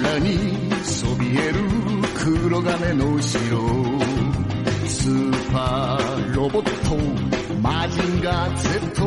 中にそびえる黒金の城スーパーロボットマジンガー Z.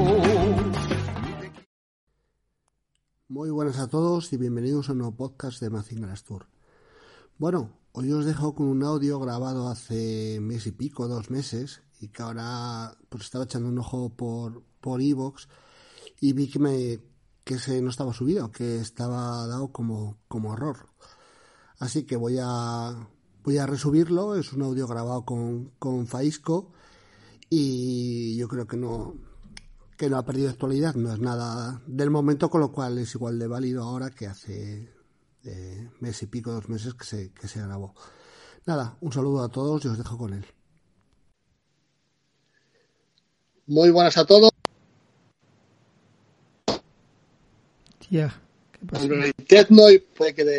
Muy buenas a todos y bienvenidos a un nuevo podcast de Mazinger Tour. Bueno, hoy os dejo con un audio grabado hace mes y pico, 2 meses, y que ahora pues estaba echando un ojo por iVoox y vi que no estaba subido, que estaba dado como error. Así que voy a resubirlo. Es un audio grabado con Faisco y yo creo que no ha perdido actualidad, no es nada del momento, con lo cual es igual de válido ahora que hace mes y pico, 2 meses que se grabó. Nada, un saludo a todos y os dejo con él. Muy buenas a todos. Tía, ¿qué pasa? Android Techno, y puede que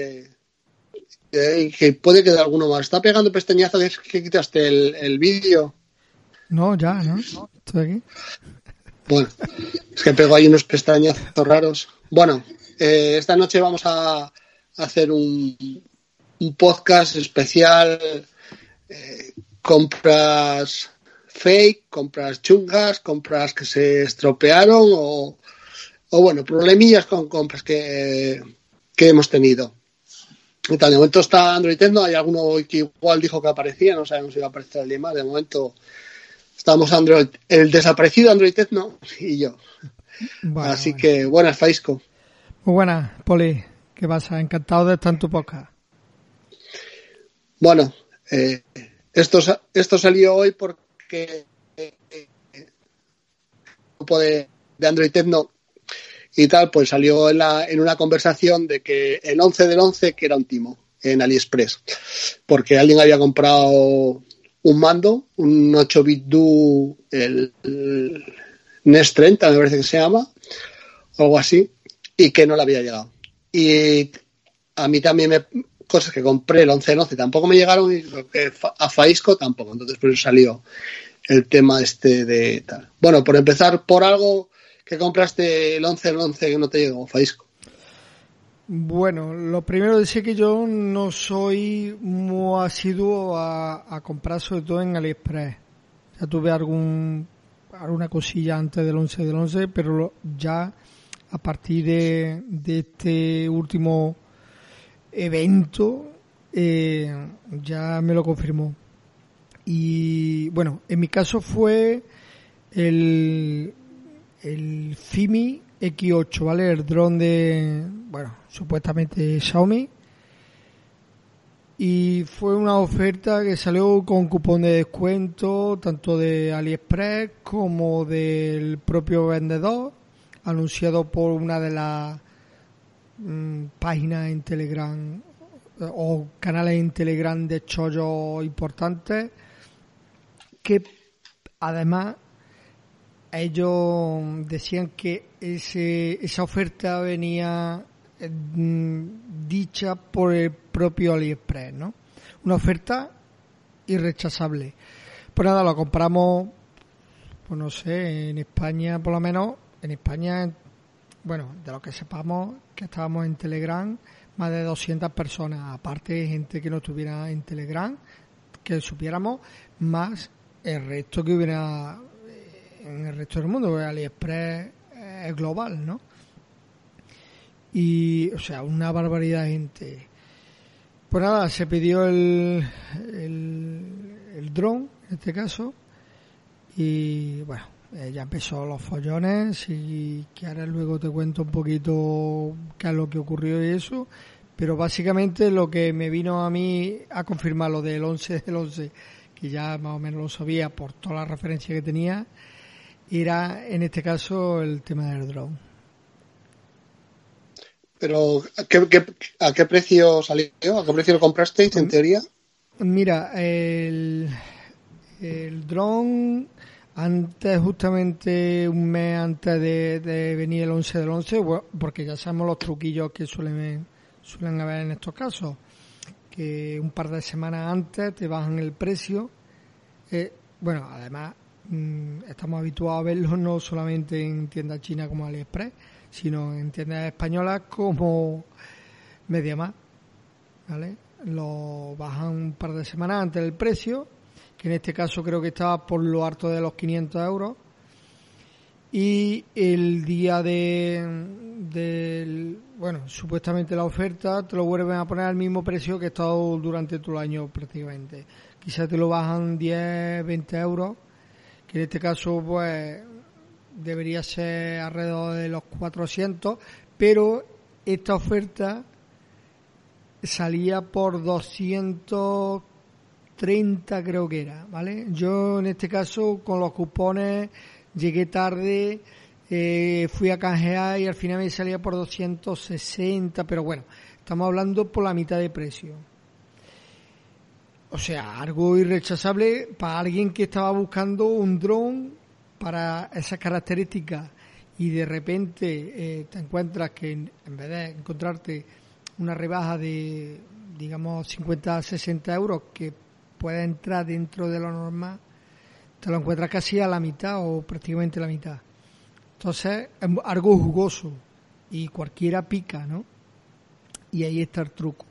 de alguno más. Está pegando pestañazo que quitaste el vídeo. No, ya, ¿no? Estoy aquí. Bueno, es que pego ahí unos pestañazos raros. Bueno, esta noche vamos a hacer un podcast especial. Compras fake, compras chungas, compras que se estropearon o bueno, problemillas con compras que hemos tenido. Y tal, de momento está Android Techno, hay alguno que igual dijo que aparecía, no sabemos si va a aparecer alguien más. De momento estamos el desaparecido Android Techno y yo. Bueno, así que buenas, Faisco. Muy buenas, Poli. ¿Qué pasa? Encantado de estar en tu podcast. Bueno, esto salió hoy porque el grupo de Android Techno y tal, pues salió en una conversación de que el 11 del 11 que era un timo en AliExpress, porque alguien había comprado un mando, un 8-bit Duo, el Nest 30 me parece que se llama, o algo así, y que no le había llegado. Y a mí también cosas que compré el 11 del 11 tampoco me llegaron, y a Faisco tampoco, entonces por eso salió el tema de tal. Bueno, por empezar por algo que compraste el 11 del 11 que no te llegó, Faisco. Bueno, lo primero decir que yo no soy muy asiduo a comprar, sobre todo en AliExpress. Ya tuve alguna cosilla antes del 11 del 11, pero ya a partir de este último evento ya me lo confirmó. Y bueno, en mi caso fue el Fimi X8, ¿vale? El dron supuestamente Xiaomi. Y fue una oferta que salió con cupón de descuento, tanto de AliExpress como del propio vendedor, anunciado por una de las páginas en Telegram o canales en Telegram de chollos importantes, que además ellos decían que esa oferta venía dicha por el propio AliExpress, ¿no? Una oferta irrechazable. Pues nada, lo compramos, pues no sé, en España, por lo menos, en España, bueno, de lo que sepamos, que estábamos en Telegram, más de 200 personas, aparte gente que no estuviera en Telegram, que supiéramos, más el resto que hubiera en el resto del mundo, porque AliExpress es global, ¿no? Y, o sea, una barbaridad de gente. Pues nada, se pidió el dron, en este caso, y bueno, ya empezó los follones, y que ahora luego te cuento un poquito qué es lo que ocurrió y eso, pero básicamente lo que me vino a mí a confirmar lo del 11 del 11, que ya más o menos lo sabía por toda la referencia que tenía, era en este caso el tema del dron. Pero ¿a qué precio salió? ¿A qué precio lo comprasteis en teoría? Mira, el dron, antes, justamente un mes antes de venir el 11 del 11, porque ya sabemos los truquillos que suelen haber en estos casos, que un par de semanas antes te bajan el precio. Bueno, además estamos habituados a verlo no solamente en tiendas chinas como AliExpress, sino en tiendas españolas como MediaMarkt. ¿vale? Lo bajan un par de semanas antes del precio, que en este caso creo que estaba por lo alto de los 500 euros. Y el día supuestamente la oferta te lo vuelven a poner al mismo precio que ha estado durante todo el año prácticamente. Quizás te lo bajan 10, 20 euros, que en este caso pues debería ser alrededor de los 400, pero esta oferta salía por 230 creo que era, ¿vale? Yo en este caso con los cupones llegué tarde, fui a canjear y al final me salía por 260, pero bueno, estamos hablando por la mitad de precio. O sea, algo irrechazable para alguien que estaba buscando un dron para esas características y de repente te encuentras que en vez de encontrarte una rebaja de, digamos, 50 a 60 euros que puede entrar dentro de lo normal, te lo encuentras casi a la mitad o prácticamente la mitad. Entonces es algo jugoso y cualquiera pica, ¿no? Y ahí está el truco.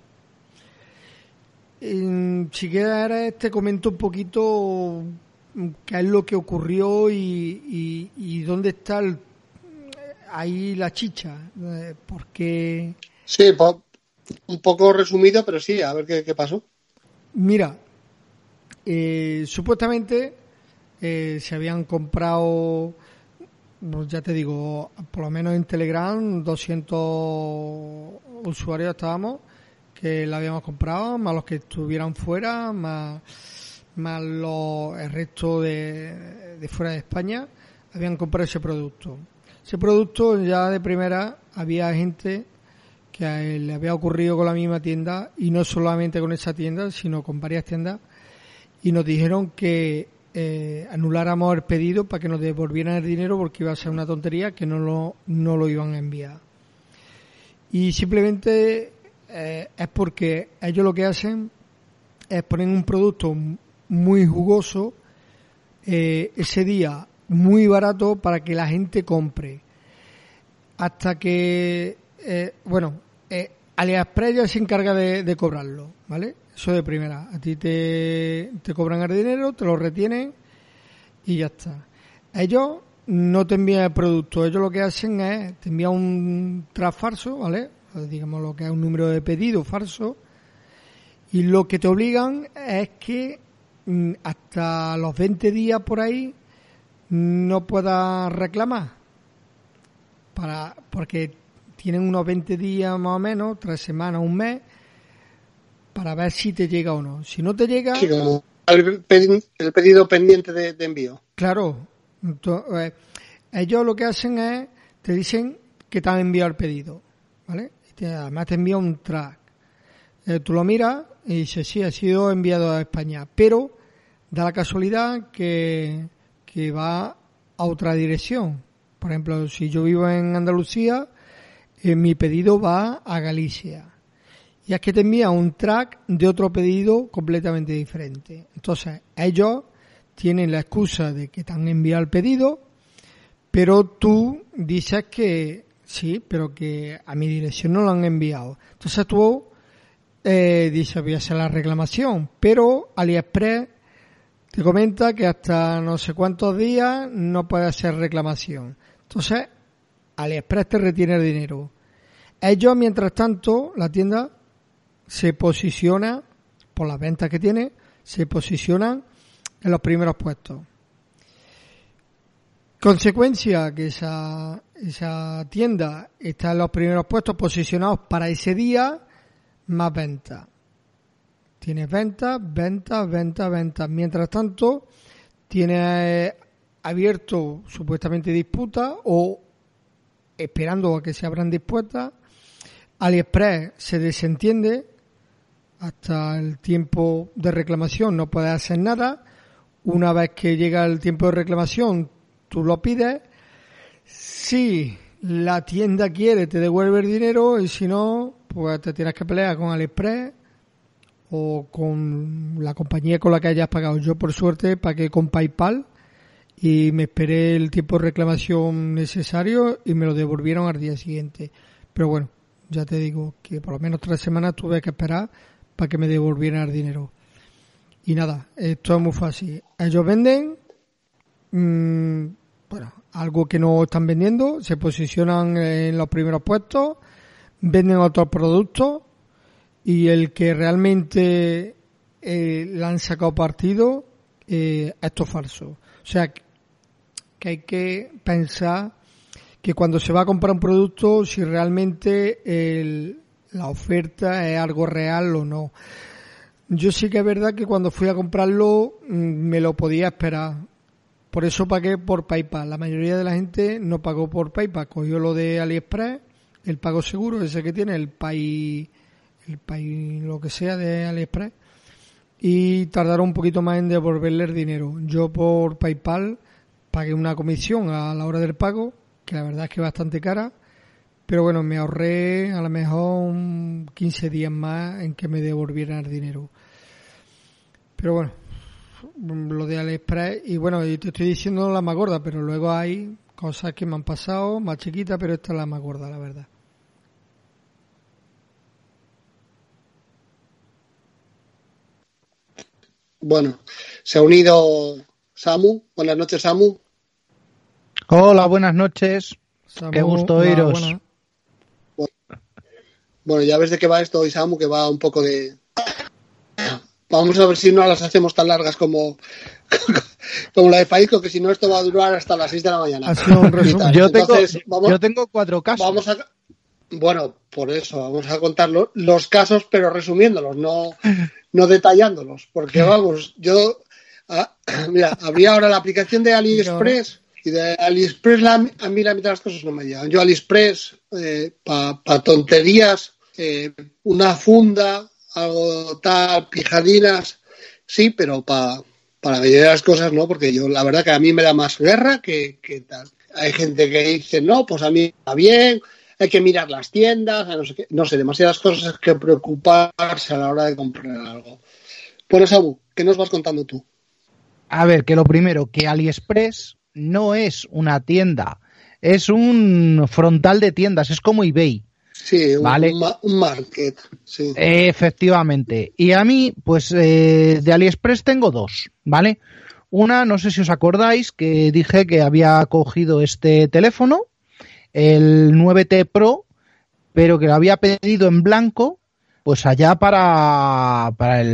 Si quieres te comento un poquito qué es lo que ocurrió y dónde está ahí la chicha, porque... Sí, un poco resumido, pero sí, a ver qué pasó. Mira, supuestamente se habían comprado, ya te digo, por lo menos en Telegram 200 usuarios estábamos que la habíamos comprado, más los que estuvieran fuera, más el resto de fuera de España habían comprado ese producto. Ese producto ya de primera había gente que le había ocurrido con la misma tienda, y no solamente con esa tienda, sino con varias tiendas, y nos dijeron que anuláramos el pedido para que nos devolvieran el dinero porque iba a ser una tontería, que no lo iban a enviar. Y simplemente es porque ellos lo que hacen es poner un producto muy jugoso ese día, muy barato, para que la gente compre. Hasta que AliExpress ya se encarga de cobrarlo, ¿vale? Eso de primera. A ti te cobran el dinero, te lo retienen y ya está. Ellos no te envían el producto. Ellos lo que hacen es, te envían un track falso, ¿vale? Digamos lo que es un número de pedido falso. Y lo que te obligan es que hasta los 20 días por ahí no puedas reclamar. Porque tienen unos 20 días más o menos, 3 semanas, un mes, para ver si te llega o no. Si no te llega... Sí, como el pedido pendiente de envío. Claro. Entonces, ellos lo que hacen es, te dicen que te han enviado el pedido, ¿vale? Además te envía un track. Tú lo miras y dices, sí, ha sido enviado a España, pero da la casualidad que va a otra dirección. Por ejemplo, si yo vivo en Andalucía, mi pedido va a Galicia. Y es que te envía un track de otro pedido completamente diferente. Entonces, ellos tienen la excusa de que te han enviado el pedido, pero tú dices que sí, pero que a mi dirección no lo han enviado. Entonces tú dices, voy a hacer la reclamación, pero AliExpress te comenta que hasta no sé cuántos días no puede hacer reclamación. Entonces, AliExpress te retiene el dinero. Ellos, mientras tanto, la tienda se posiciona, por las ventas que tiene, se posicionan en los primeros puestos. Consecuencia que esa tienda está en los primeros puestos posicionados para ese día, más ventas. Tienes ventas. Mientras tanto, tienes abierto supuestamente disputas o esperando a que se abran disputas. AliExpress se desentiende hasta el tiempo de reclamación, no puedes hacer nada. Una vez que llega el tiempo de reclamación, tú lo pides. Si la tienda quiere, te devuelve el dinero, y si no, pues te tienes que pelear con AliExpress o con la compañía con la que hayas pagado. Yo, por suerte, pagué con PayPal y me esperé el tiempo de reclamación necesario y me lo devolvieron al día siguiente. Pero bueno, ya te digo que por lo menos 3 semanas tuve que esperar para que me devolvieran el dinero. Y nada, esto es muy fácil. Ellos venden algo que no están vendiendo, se posicionan en los primeros puestos, venden otros productos y el que realmente le han sacado partido, esto es falso. O sea, que hay que pensar que cuando se va a comprar un producto, si realmente la oferta es algo real o no. Yo sí que es verdad que cuando fui a comprarlo me lo podía esperar. Por eso pagué por PayPal. La mayoría de la gente no pagó por PayPal. Cogió lo de AliExpress, el pago seguro, ese que tiene, el Pay, lo que sea de AliExpress. Y tardaron un poquito más en devolverle el dinero. Yo por PayPal pagué una comisión a la hora del pago, que la verdad es que es bastante cara. Pero bueno, me ahorré a lo mejor 15 días más en que me devolvieran el dinero. Pero bueno, lo de AliExpress, y bueno, y te estoy diciendo la más gorda, pero luego hay cosas que me han pasado más chiquitas, pero esta es la más gorda, la verdad. Bueno, se ha unido Samu. Buenas noches, Samu. Hola, buenas noches. Samu, qué gusto oíros. Buena. Bueno, ya ves de qué va esto hoy, Samu, que va un poco de... Vamos a ver si no las hacemos tan largas como la de Faico, que si no esto va a durar hasta las 6 de la mañana. Ha sido un resumen. Yo tengo 4 casos. Bueno, por eso, vamos a contar los casos, pero resumiéndolos, no detallándolos. Porque vamos, mira, abrí ahora la aplicación de AliExpress, y de AliExpress a mí la mitad de las cosas no me llegan. Yo AliExpress, para tonterías, una funda, algo tal, pijadinas, sí, pero para la mayoría de las cosas no, porque yo la verdad que a mí me da más guerra que tal. Hay gente que dice, no, pues a mí está bien, hay que mirar las tiendas, no sé, demasiadas cosas que preocuparse a la hora de comprar algo. Bueno, Sabu, ¿qué nos vas contando tú? A ver, que lo primero, que AliExpress no es una tienda, es un frontal de tiendas, es como eBay. Sí, ¿vale? un market, sí. Efectivamente. Y a mí, pues de AliExpress tengo 2, ¿vale? Una, no sé si os acordáis, que dije que había cogido este teléfono, el 9T Pro, pero que lo había pedido en blanco, pues allá para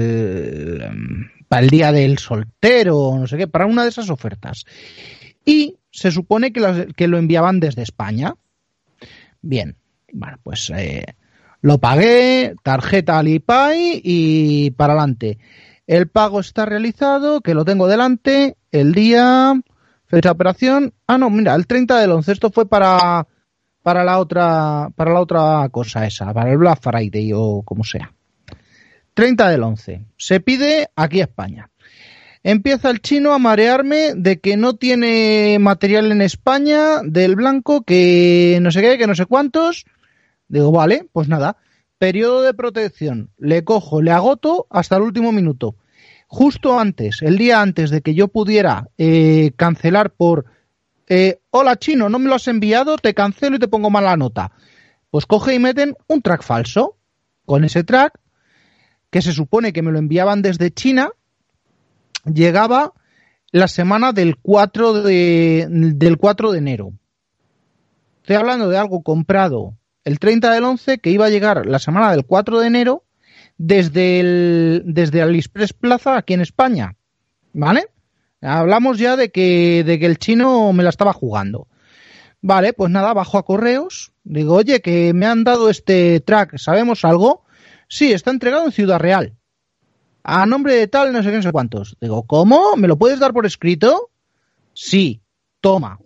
el día del soltero, no sé qué, para una de esas ofertas. Y se supone que lo enviaban desde España. Bien. Bueno, pues lo pagué, tarjeta Alipay y para adelante. El pago está realizado, que lo tengo delante, el día, fecha de operación. Ah, no, mira, el 30 del 11. Esto fue para la otra cosa esa, para el Black Friday o como sea. 30 del 11. Se pide aquí a España. Empieza el chino a marearme de que no tiene material en España, del blanco, que no sé qué, que no sé cuántos. Digo, vale, pues nada, periodo de protección, le cojo, le agoto hasta el último minuto. Justo antes, el día antes de que yo pudiera cancelar por, hola chino, no me lo has enviado, te cancelo y te pongo mala nota. Pues coge y meten un track falso. Con ese track, que se supone que me lo enviaban desde China, llegaba la semana del 4 de enero. Estoy hablando de algo comprado el 30 del 11, que iba a llegar la semana del 4 de enero desde AliExpress Plaza aquí en España, ¿vale? Hablamos ya de que el chino me la estaba jugando. Vale, pues nada, bajo a correos, digo, oye, que me han dado este track, ¿sabemos algo? Sí, está entregado en Ciudad Real, a nombre de tal, no sé qué, no sé cuántos. Digo, ¿cómo? ¿Me lo puedes dar por escrito? Sí, toma.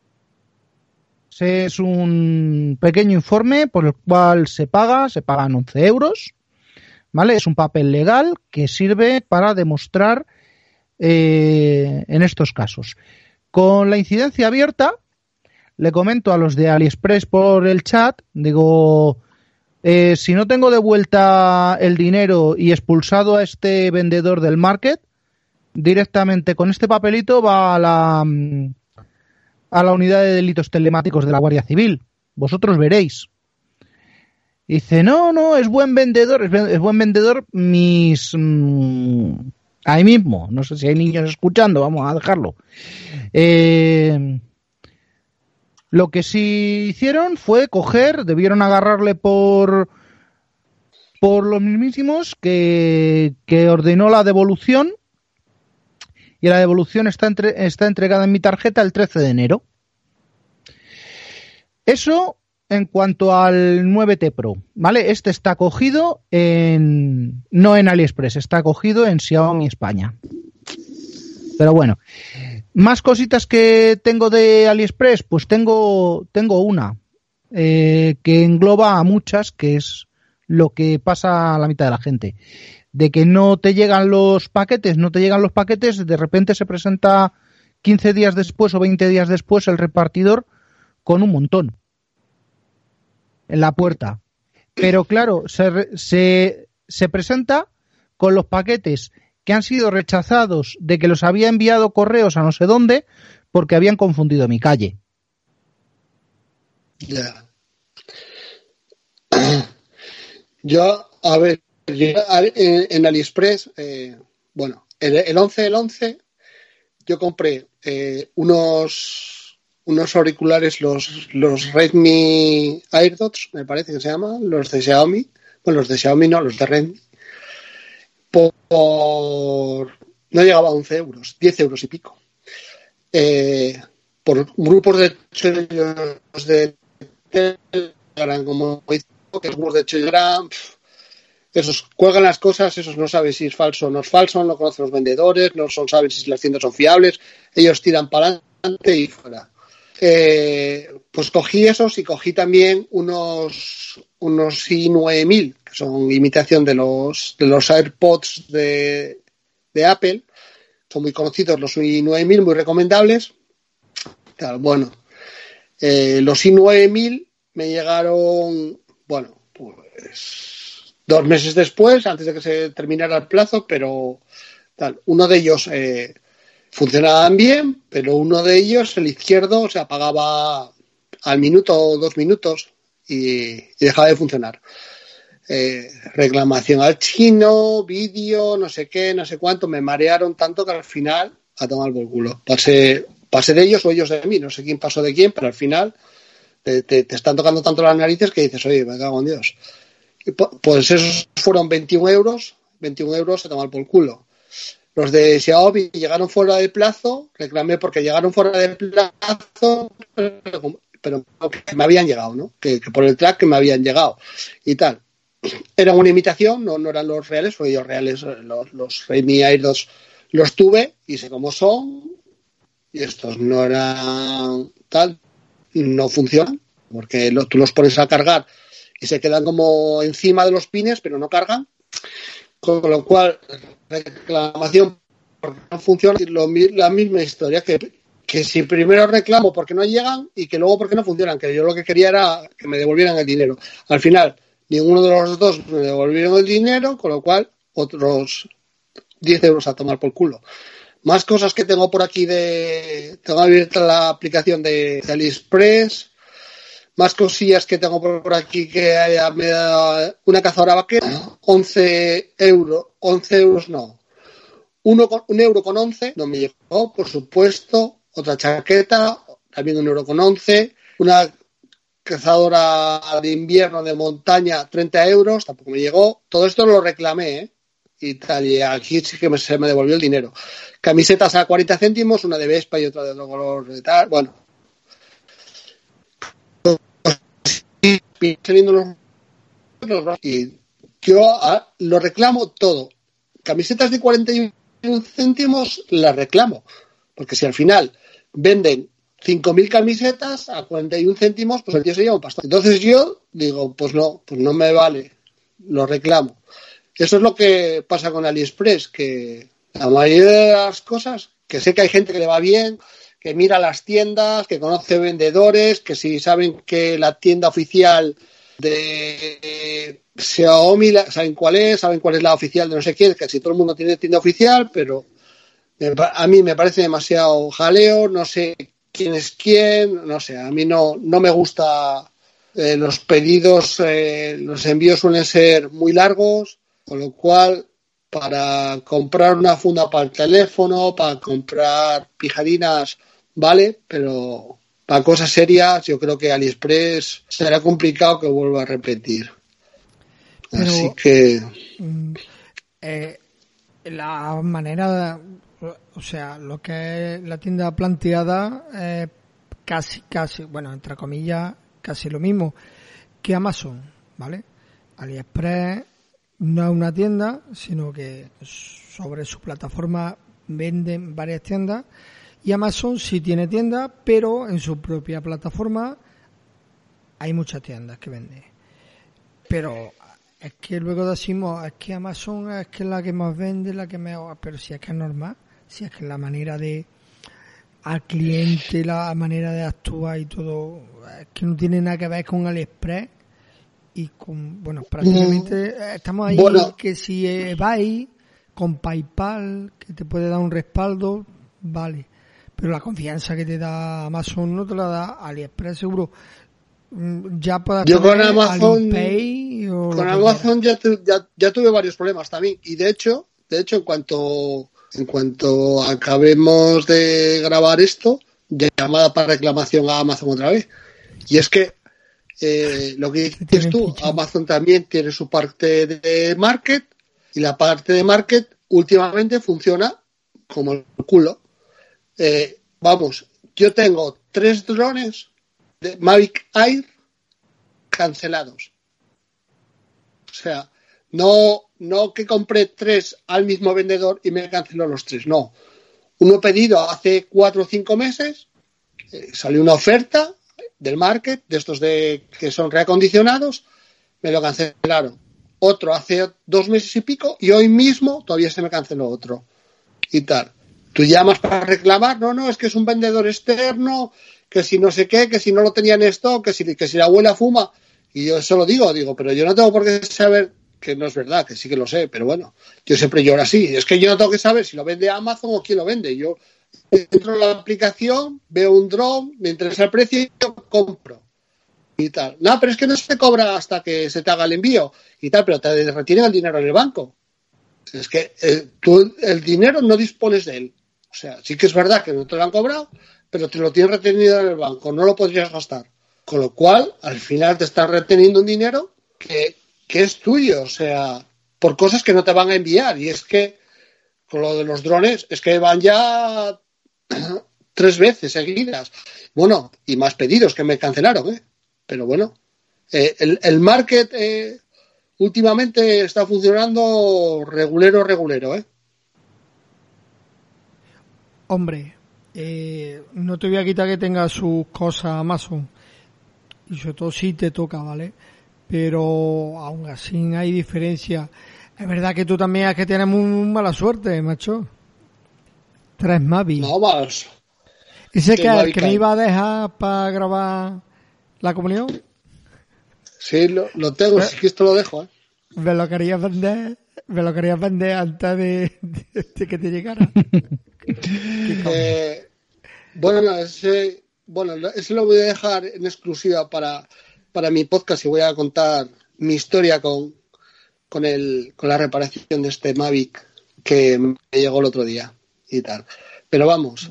Es un pequeño informe por el cual se pagan 11 euros, ¿vale? Es un papel legal que sirve para demostrar en estos casos. Con la incidencia abierta, le comento a los de AliExpress por el chat, digo, si no tengo de vuelta el dinero y expulsado a este vendedor del market, directamente con este papelito va a la unidad de delitos telemáticos de la Guardia Civil. Vosotros veréis. Dice, no, es buen vendedor, es buen vendedor ahí mismo, no sé si hay niños escuchando, vamos a dejarlo. Lo que sí hicieron fue debieron agarrarle por los mismísimos que ordenó la devolución, y la devolución está entregada en mi tarjeta el 13 de enero. Eso en cuanto al 9T Pro, ¿vale? Este está cogido no en AliExpress, está cogido en Xiaomi España. Pero bueno, más cositas que tengo de AliExpress, pues tengo una que engloba a muchas, que es lo que pasa a la mitad de la gente, de que no te llegan los paquetes, de repente se presenta 15 días después o 20 días después el repartidor con un montón en la puerta. Pero claro, se presenta con los paquetes que han sido rechazados de que los había enviado correos a no sé dónde porque habían confundido mi calle. Ya. Yo, a ver, en AliExpress, bueno, el 11 yo compré unos auriculares, los Redmi AirDots, me parece que se llaman, los de Xiaomi. Bueno, los de Xiaomi no, los de Redmi. No llegaba a 11 euros, 10 euros y pico. Por grupos de Telegram, como dice, que los grupos de Telegram, esos cuelgan las cosas, esos no saben si es falso o no es falso, no conocen los vendedores, no saben si las tiendas son fiables, ellos tiran para adelante y fuera. Pues cogí esos y cogí también unos i9000, que son imitación de los AirPods de Apple. Son muy conocidos los i9000, muy recomendables. Bueno, los i9000 me llegaron, bueno, pues 2 meses después, antes de que se terminara el plazo, pero uno de ellos funcionaban bien, pero uno de ellos, el izquierdo, se apagaba al minuto o 2 minutos y dejaba de funcionar. Reclamación al chino, vídeo, no sé qué, no sé cuánto, me marearon tanto que al final a tomar por culo. Pasé de ellos o ellos de mí, no sé quién pasó de quién, pero al final te están tocando tanto las narices que dices, oye, me cago en Dios. Y pues esos fueron 21 euros a tomar por culo. Los de Xiaomi llegaron fuera de plazo, reclamé porque llegaron fuera de plazo, pero que me habían llegado, ¿no? Que por el track que me habían llegado y tal. Eran una imitación, no eran los reales, fueron los reales, los Redmi AirDots los tuve y sé cómo son, y estos no eran tal, no funcionan, porque tú los pones a cargar y se quedan como encima de los pines, pero no cargan. Con lo cual, reclamación porque no funciona, la misma historia, que si primero reclamo porque no llegan y que luego porque no funcionan, que yo lo que quería era que me devolvieran el dinero. Al final, ninguno de los dos me devolvieron el dinero, con lo cual, otros 10 euros a tomar por culo. Más cosas que tengo por aquí tengo abierta la aplicación de AliExpress. Más cosillas que tengo por aquí que me da una cazadora vaquera, 11 euros no. 1 euro con 11, no me llegó, por supuesto. Otra chaqueta, también 1,11 €. Una cazadora de invierno de montaña, 30 euros, tampoco me llegó. Todo esto lo reclamé, y tal, y aquí sí que se me devolvió el dinero. Camisetas a 40 céntimos, una de Vespa y otra de otro color de tal, bueno. Y yo lo reclamo todo. Camisetas de 41 céntimos las reclamo, porque si al final venden 5.000 camisetas a 41 céntimos, pues el tío se lleva un pastón. Entonces yo digo, pues no me vale, lo reclamo. Eso es lo que pasa con AliExpress, que la mayoría de las cosas, que sé que hay gente que le va bien, que mira las tiendas, que conoce vendedores, que si saben que la tienda oficial de Xiaomi saben cuál es la oficial de no sé quién, que si todo el mundo tiene tienda oficial, pero a mí me parece demasiado jaleo, no sé quién es quién, no sé, a mí no me gusta los pedidos, los envíos suelen ser muy largos, con lo cual para comprar una funda para el teléfono, para comprar pijadinas, vale, pero para cosas serias yo creo que AliExpress será complicado que vuelva a repetir. Pero, así que la manera, o sea, lo que es la tienda planteada, casi, bueno, entre comillas, casi lo mismo que Amazon, ¿vale? AliExpress no es una tienda, sino que sobre su plataforma venden varias tiendas, y Amazon sí tiene tiendas, pero en su propia plataforma hay muchas tiendas que venden. Pero es que luego decimos, es que Amazon es que la que más vende, la que mejor, pero si es que es normal, si es que la manera de al cliente, la manera de actuar y todo, es que no tiene nada que ver con AliExpress y con, bueno, prácticamente estamos ahí, bueno, que si eBay con PayPal, que te puede dar un respaldo, vale, pero la confianza que te da Amazon no te la da AliExpress, seguro. Ya puedes yo con Amazon, Pay o con Amazon ya tuve varios problemas también, y de hecho en cuanto acabemos de grabar esto, llamada para reclamación a Amazon otra vez. Y es que lo que dices tú, Amazon también tiene su parte de market, y la parte de market últimamente funciona como el culo. Vamos, yo tengo 3 drones de Mavic Air cancelados. O sea, no que compré 3 al mismo vendedor y me canceló los 3, no. Uno pedido hace 4 o 5 meses, salió una oferta del market, de estos que son reacondicionados, me lo cancelaron. Otro hace 2 meses y pico, y hoy mismo todavía se me canceló otro. Y tal. Tú llamas para reclamar, no, es que es un vendedor externo, que si no sé qué, que si no lo tenía en stock, que si la abuela fuma. Y yo eso lo digo, pero yo no tengo por qué saber que no es verdad, que sí que lo sé, pero bueno, yo siempre lloro así. Es que yo no tengo que saber si lo vende Amazon o quién lo vende. Yo entro en la aplicación, veo un drone, me interesa el precio y yo compro. Y tal. No, pero es que no se te cobra hasta que se te haga el envío y tal, pero te retienen el dinero en el banco. Es que tú el dinero no dispones de él. O sea, sí que es verdad que no te lo han cobrado, pero te lo tienes retenido en el banco, no lo podrías gastar. Con lo cual, al final te están reteniendo un dinero que es tuyo, o sea, por cosas que no te van a enviar. Y es que, con lo de los drones, es que van ya 3 veces seguidas. Bueno, y más pedidos que me cancelaron, Pero bueno, el market últimamente está funcionando regulero, Hombre, no te voy a quitar que tenga sus cosas Amazon, y sobre todo si te toca, ¿vale? Pero aún así hay diferencia. Es verdad que tú también es que tienes muy mala suerte, macho. 3 Mavic. No más. ¿Ese que me iba a dejar para grabar la comunión? Sí, lo tengo, sí que esto lo dejo, Me lo querías vender antes de que te llegara. Ese lo voy a dejar en exclusiva para mi podcast, y voy a contar mi historia con la reparación de este Mavic que me llegó el otro día y tal. Pero vamos,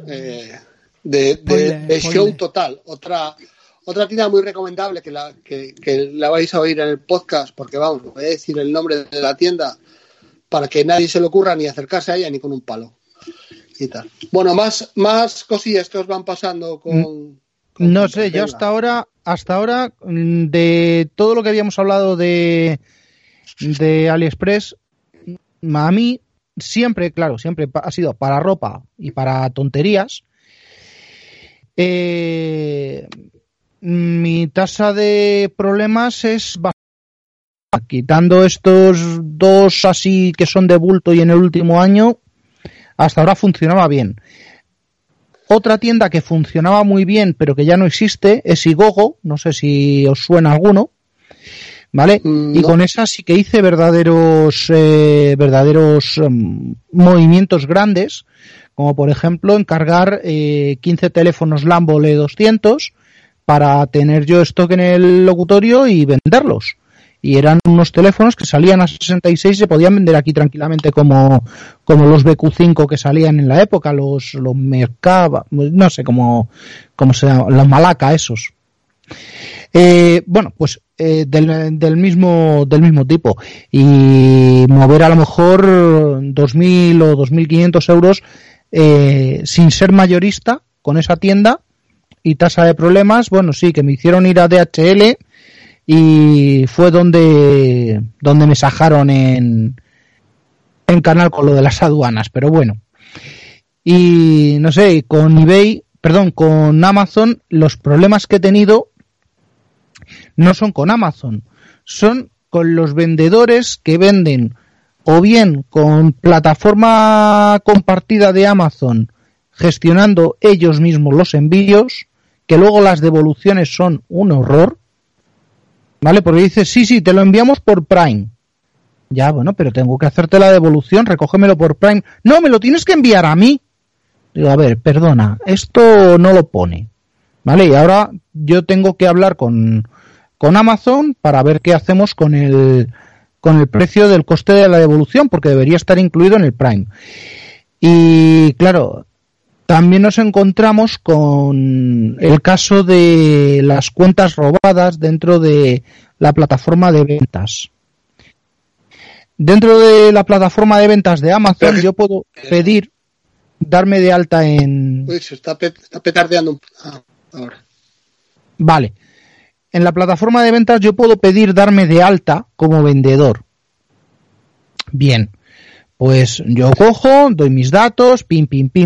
de show total. Otra tienda muy recomendable que la vais a oír en el podcast, porque vamos, voy a decir el nombre de la tienda para que nadie se le ocurra ni acercarse a ella ni con un palo. Y tal. Bueno, más cosillas que os van pasando con no sé, yo hasta ahora de todo lo que habíamos hablado de AliExpress, a mí siempre ha sido para ropa y para tonterías. Mi tasa de problemas es bastante, quitando estos 2 así que son de bulto y en el último año, hasta ahora funcionaba bien. Otra tienda que funcionaba muy bien, pero que ya no existe, es Igogo. No sé si os suena alguno, ¿vale? No. Y con esa sí que hice verdaderos movimientos grandes, como por ejemplo encargar 15 teléfonos Lambo L200 para tener yo stock en el locutorio y venderlos. Y eran unos teléfonos que salían a 66 y se podían vender aquí tranquilamente como los BQ5 que salían en la época, los Mercaba, no sé cómo se llama, los Malaca esos. Bueno, pues del mismo tipo, y mover a lo mejor 2.000 o 2.500 euros sin ser mayorista con esa tienda y tasa de problemas. Bueno, sí, que me hicieron ir a DHL y fue donde me sajaron en canal con lo de las aduanas, pero bueno. Y no sé, con Amazon, los problemas que he tenido no son con Amazon, son con los vendedores que venden o bien con plataforma compartida de Amazon, gestionando ellos mismos los envíos, que luego las devoluciones son un horror, ¿vale? Porque dices, sí, te lo enviamos por Prime. Ya, bueno, pero tengo que hacerte la devolución, recógemelo por Prime. No, me lo tienes que enviar a mí. Digo, a ver, perdona, esto no lo pone, ¿vale? Y ahora yo tengo que hablar con Amazon para ver qué hacemos con el precio del coste de la devolución, porque debería estar incluido en el Prime. Y claro, también nos encontramos con el caso de las cuentas robadas dentro de la plataforma de ventas. Dentro de la plataforma de ventas de Amazon yo puedo pedir darme de alta en... Uy, se está petardeando un poco. Ahora. Vale. En la plataforma de ventas yo puedo pedir darme de alta como vendedor. Bien. Pues yo cojo, doy mis datos, pin,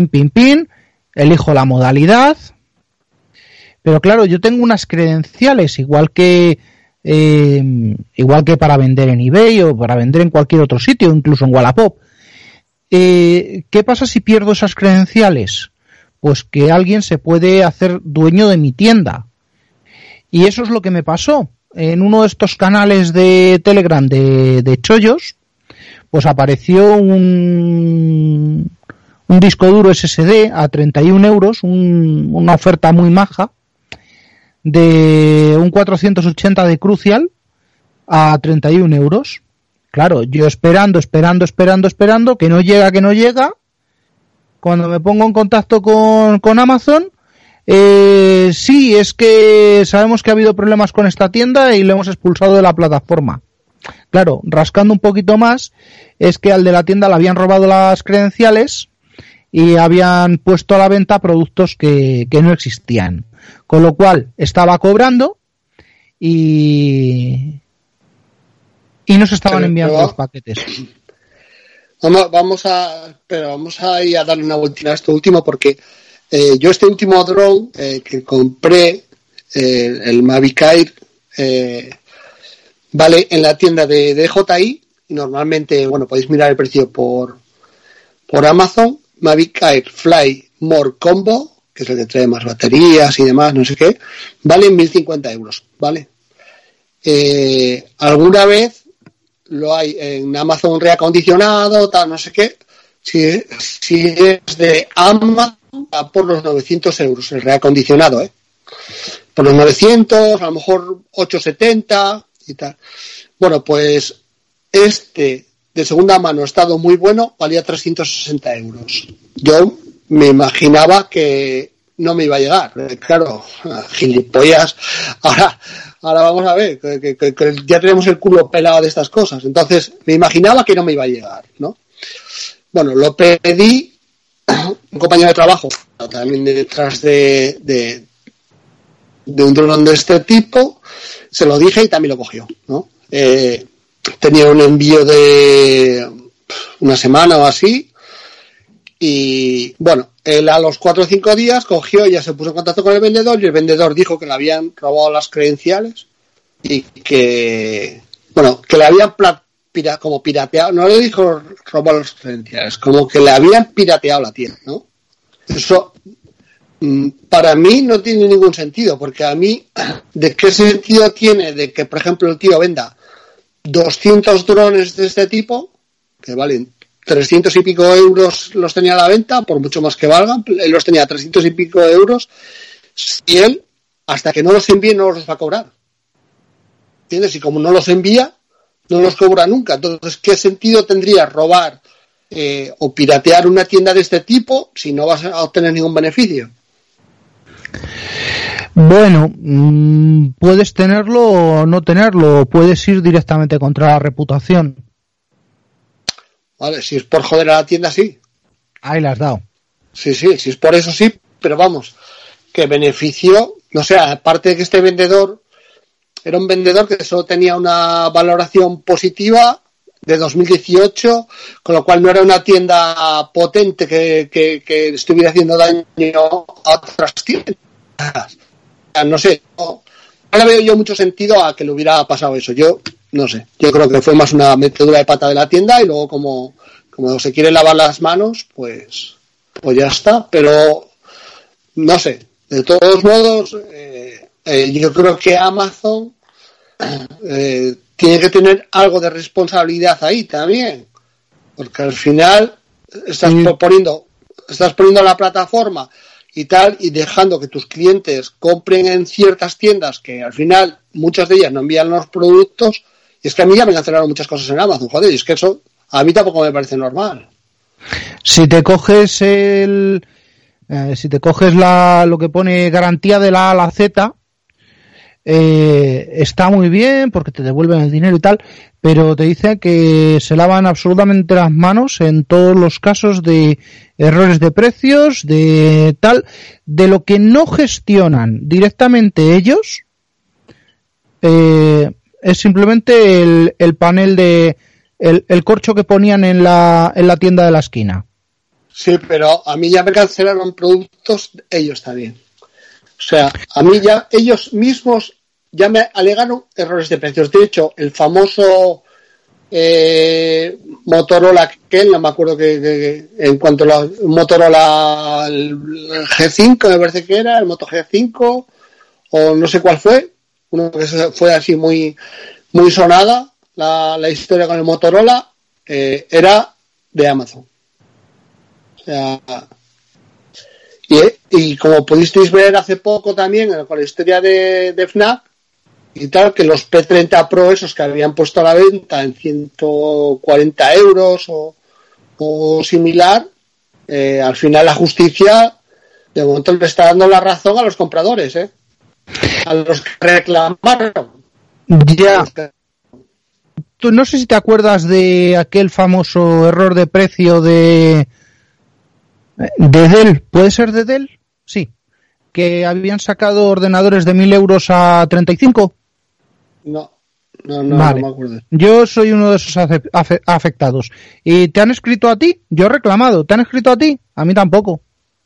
elijo la modalidad. Pero claro, yo tengo unas credenciales, igual que para vender en eBay o para vender en cualquier otro sitio, incluso en Wallapop. ¿Qué pasa si pierdo esas credenciales? Pues que alguien se puede hacer dueño de mi tienda. Y eso es lo que me pasó. En uno de estos canales de Telegram de chollos, pues apareció un disco duro SSD a 31 euros, una oferta muy maja, de un 480 de Crucial a 31 euros. Claro, yo esperando, que no llega. Cuando me pongo en contacto con Amazon, sí, es que sabemos que ha habido problemas con esta tienda y lo hemos expulsado de la plataforma. Claro, rascando un poquito más, es que al de la tienda le habían robado las credenciales y habían puesto a la venta productos que no existían. Con lo cual, estaba cobrando y no se estaban enviando los paquetes. Vamos a ir a darle una vuelta a esto último, porque yo este último dron que compré, el Mavic Air, vale en la tienda de DJI. Normalmente, bueno, podéis mirar el precio por Amazon. Mavic Air Fly More Combo, que es el que trae más baterías y demás, no sé qué, vale 1.050 euros, ¿vale? Alguna vez lo hay en Amazon reacondicionado, tal, no sé qué. Si es de Amazon, va por los 900 euros el reacondicionado, por los 900, a lo mejor 870 y tal. Bueno, pues este de segunda mano, estado muy bueno, valía 360 euros. Yo me imaginaba que no me iba a llegar. Claro, gilipollas. Ahora vamos a ver, que ya tenemos el culo pelado de estas cosas. Entonces, me imaginaba que no me iba a llegar, ¿no? Bueno, lo pedí, un compañero de trabajo, también detrás de un dron de este tipo, se lo dije y también lo cogió, ¿no? Tenía un envío de una semana o así, y bueno, él a los 4 o 5 días cogió y ya se puso en contacto con el vendedor, y el vendedor dijo que le habían robado las credenciales y que, bueno, que le habían como pirateado, no le dijo robar las credenciales, como que le habían pirateado la tienda, ¿no? Eso para mí no tiene ningún sentido, porque a mí, ¿de qué sentido tiene de que, por ejemplo, el tío venda 200 drones de este tipo, que valen 300 y pico euros, los tenía a la venta, por mucho más que valgan, él los tenía a 300 y pico euros, si él hasta que no los envíe no los va a cobrar. ¿Entiendes? Y como no los envía, no los cobra nunca. Entonces, ¿qué sentido tendría robar o piratear una tienda de este tipo si no vas a obtener ningún beneficio? Bueno, puedes tenerlo o no tenerlo, puedes ir directamente contra la reputación. Vale, si es por joder a la tienda, sí. Ahí la has dado. Sí, si es por eso sí, pero vamos, que beneficio, no sé, aparte de que este vendedor era un vendedor que solo tenía una valoración positiva de 2018, con lo cual no era una tienda potente que estuviera haciendo daño a otras tiendas. No sé, no le veo yo mucho sentido a que le hubiera pasado eso. Yo no sé, yo creo que fue más una metedura de pata de la tienda y luego como se quiere lavar las manos, pues ya está. Pero no sé, de todos modos, yo creo que Amazon tiene que tener algo de responsabilidad ahí también, porque al final estás poniendo la plataforma y tal, y dejando que tus clientes compren en ciertas tiendas que al final muchas de ellas no envían los productos. Y es que a mí ya me cancelaron muchas cosas en Amazon, joder, y es que eso a mí tampoco me parece normal. Si te coges lo que pone garantía de la A a la Z, está muy bien porque te devuelven el dinero y tal, pero te dice que se lavan absolutamente las manos en todos los casos de errores de precios, de tal, de lo que no gestionan directamente ellos. Es simplemente el panel de el corcho que ponían en la tienda de la esquina. Sí, pero a mí ya me cancelaron productos ellos también. O sea, a mí ya ellos mismos ya me alegaron errores de precios. De hecho, el famoso Motorola, que no me acuerdo que en cuanto a la Motorola, el G5 me parece que era, el Moto G5, o no sé cuál fue, uno que fue así muy, muy sonada, la historia con el Motorola, era de Amazon. O sea, y como pudisteis ver hace poco también con la historia de Fnac y tal, que los P30 Pro esos que habían puesto a la venta en 140 euros o similar, al final la justicia de momento le está dando la razón a los compradores, a los que reclamaron. Ya. Tú no sé si te acuerdas de aquel famoso error de precio de Dell. ¿Puede ser de Dell? Sí. Que habían sacado ordenadores de 1.000 euros a 35. No Vale. No me acuerdo. Yo soy uno de esos afectados. ¿Y te han escrito a ti? Yo he reclamado. ¿Te han escrito a ti? A mí tampoco.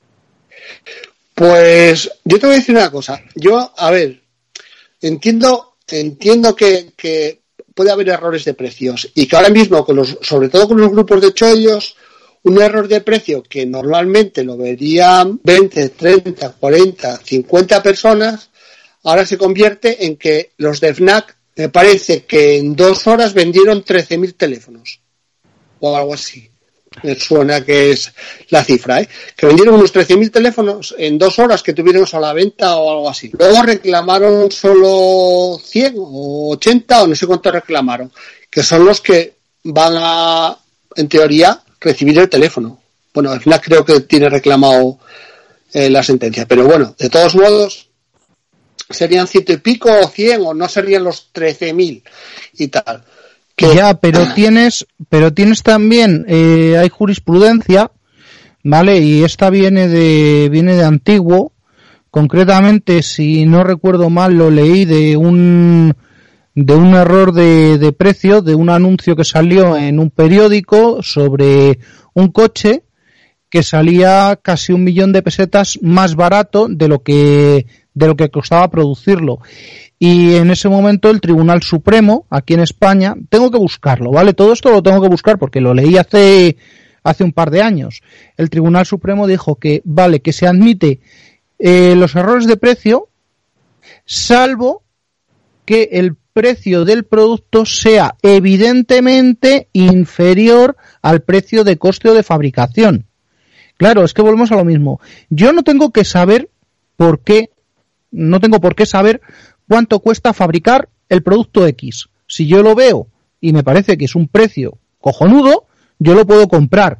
Pues yo te voy a decir una cosa. Yo, a ver, entiendo que puede haber errores de precios y que ahora mismo, sobre todo con los grupos de chollos, un error de precio que normalmente lo verían 20, 30, 40, 50 personas, ahora se convierte en que los de Fnac, me parece que en 2 horas vendieron 13.000 teléfonos o algo así. Me suena que es la cifra, que vendieron unos 13.000 teléfonos en 2 horas que tuvieron a la venta o algo así. Luego reclamaron solo 100 o 80 o no sé cuánto reclamaron, que son los que van a, en teoría, recibir el teléfono. Bueno, al final creo que tiene reclamado la sentencia, pero bueno, de todos modos serían 100 y pico o 100 o no serían los 13.000 y tal. Ya, pero tienes también, hay jurisprudencia, ¿vale? Y esta viene de antiguo. Concretamente, si no recuerdo mal, lo leí de un error de precio, de un anuncio que salió en un periódico sobre un coche que salía casi 1 millón de pesetas más barato de lo que costaba producirlo. Y en ese momento el Tribunal Supremo, aquí en España, tengo que buscarlo, ¿vale? Todo esto lo tengo que buscar porque lo leí hace un par de años. El Tribunal Supremo dijo que, vale, que se admite los errores de precio, salvo que el precio del producto sea evidentemente inferior al precio de coste o de fabricación. Claro, es que volvemos a lo mismo. Yo no tengo que saber por qué no tengo por qué saber cuánto cuesta fabricar el producto X. Si yo lo veo y me parece que es un precio cojonudo, yo lo puedo comprar.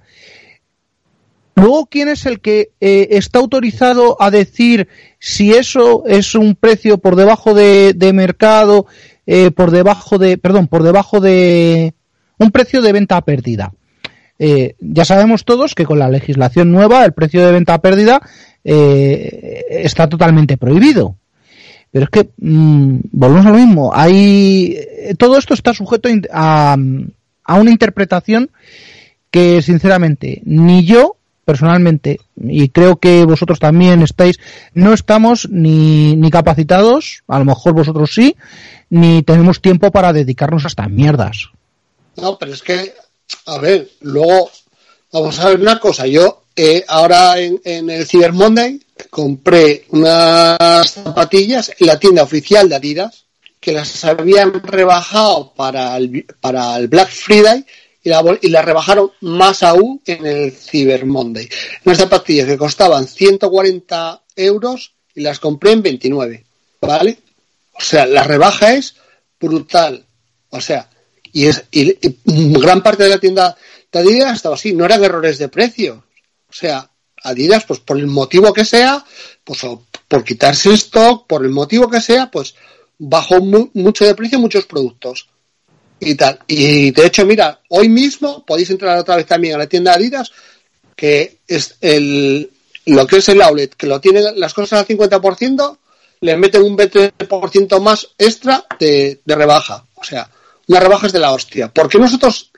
Luego, ¿quién es el que está autorizado a decir si eso es un precio por debajo de mercado, por debajo de un precio de venta a pérdida? Ya sabemos todos que con la legislación nueva el precio de venta a pérdida está totalmente prohibido. Pero es que volvemos a lo mismo. Todo esto está sujeto a una interpretación que, sinceramente, ni yo personalmente, y creo que vosotros también no estamos ni capacitados, a lo mejor vosotros sí, ni tenemos tiempo para dedicarnos a estas mierdas. No, pero es que, a ver, luego vamos a ver una cosa. Yo ahora en el Cyber Monday compré unas zapatillas en la tienda oficial de Adidas que las habían rebajado para el Black Friday y las rebajaron más aún en el Cyber Monday. Unas zapatillas que costaban 140 euros y las compré en 29, ¿vale? O sea, la rebaja es brutal. O sea, y gran parte de la tienda de Adidas estaba así, no eran errores de precio. O sea, Adidas, pues por el motivo que sea, pues o por quitarse stock, por el motivo que sea, pues bajó mucho de precio muchos productos. Y tal. Y de hecho, mira, hoy mismo podéis entrar otra vez también a la tienda de Adidas, que es lo que es el outlet, que lo tiene las cosas al 50%, le meten un 20% más extra de rebaja. O sea, unas rebajas de la hostia. ¿Por qué nosotros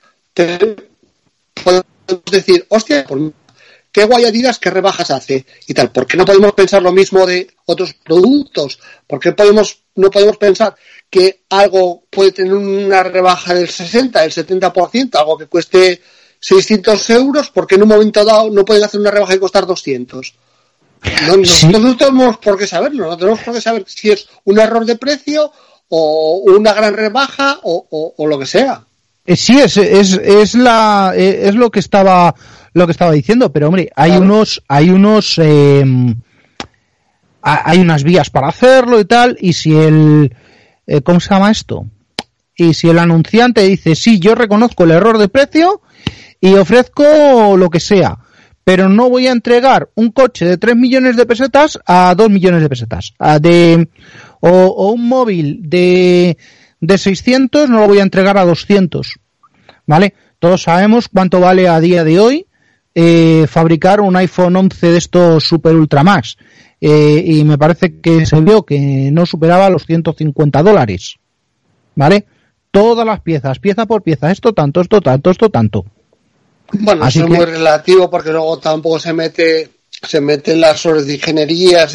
podemos decir, hostia, qué guay Adidas, qué rebajas hace? Y tal. ¿Por qué no podemos pensar lo mismo de otros productos? ¿Por qué no podemos pensar que algo puede tener una rebaja del 60, del 70%, algo que cueste 600 euros, porque en un momento dado no pueden hacer una rebaja y costar 200? Nosotros no tenemos por qué saberlo, no tenemos por qué saber si es un error de precio o una gran rebaja o lo que sea. Sí, es lo que estaba diciendo, pero hombre, hay unas vías para hacerlo y tal, y si ¿cómo se llama esto? Y si el anunciante dice, sí, yo reconozco el error de precio y ofrezco lo que sea, pero no voy a entregar un coche de 3 millones de pesetas a 2 millones de pesetas, o un móvil de 600 no lo voy a entregar a 200, ¿vale? Todos sabemos cuánto vale a día de hoy fabricar un iPhone 11 de estos Super Ultra Max. Y me parece que se vio que no superaba los $150, ¿vale? Todas las piezas, pieza por pieza, esto tanto. Bueno, eso es muy relativo porque luego tampoco se meten las horas de ingeniería,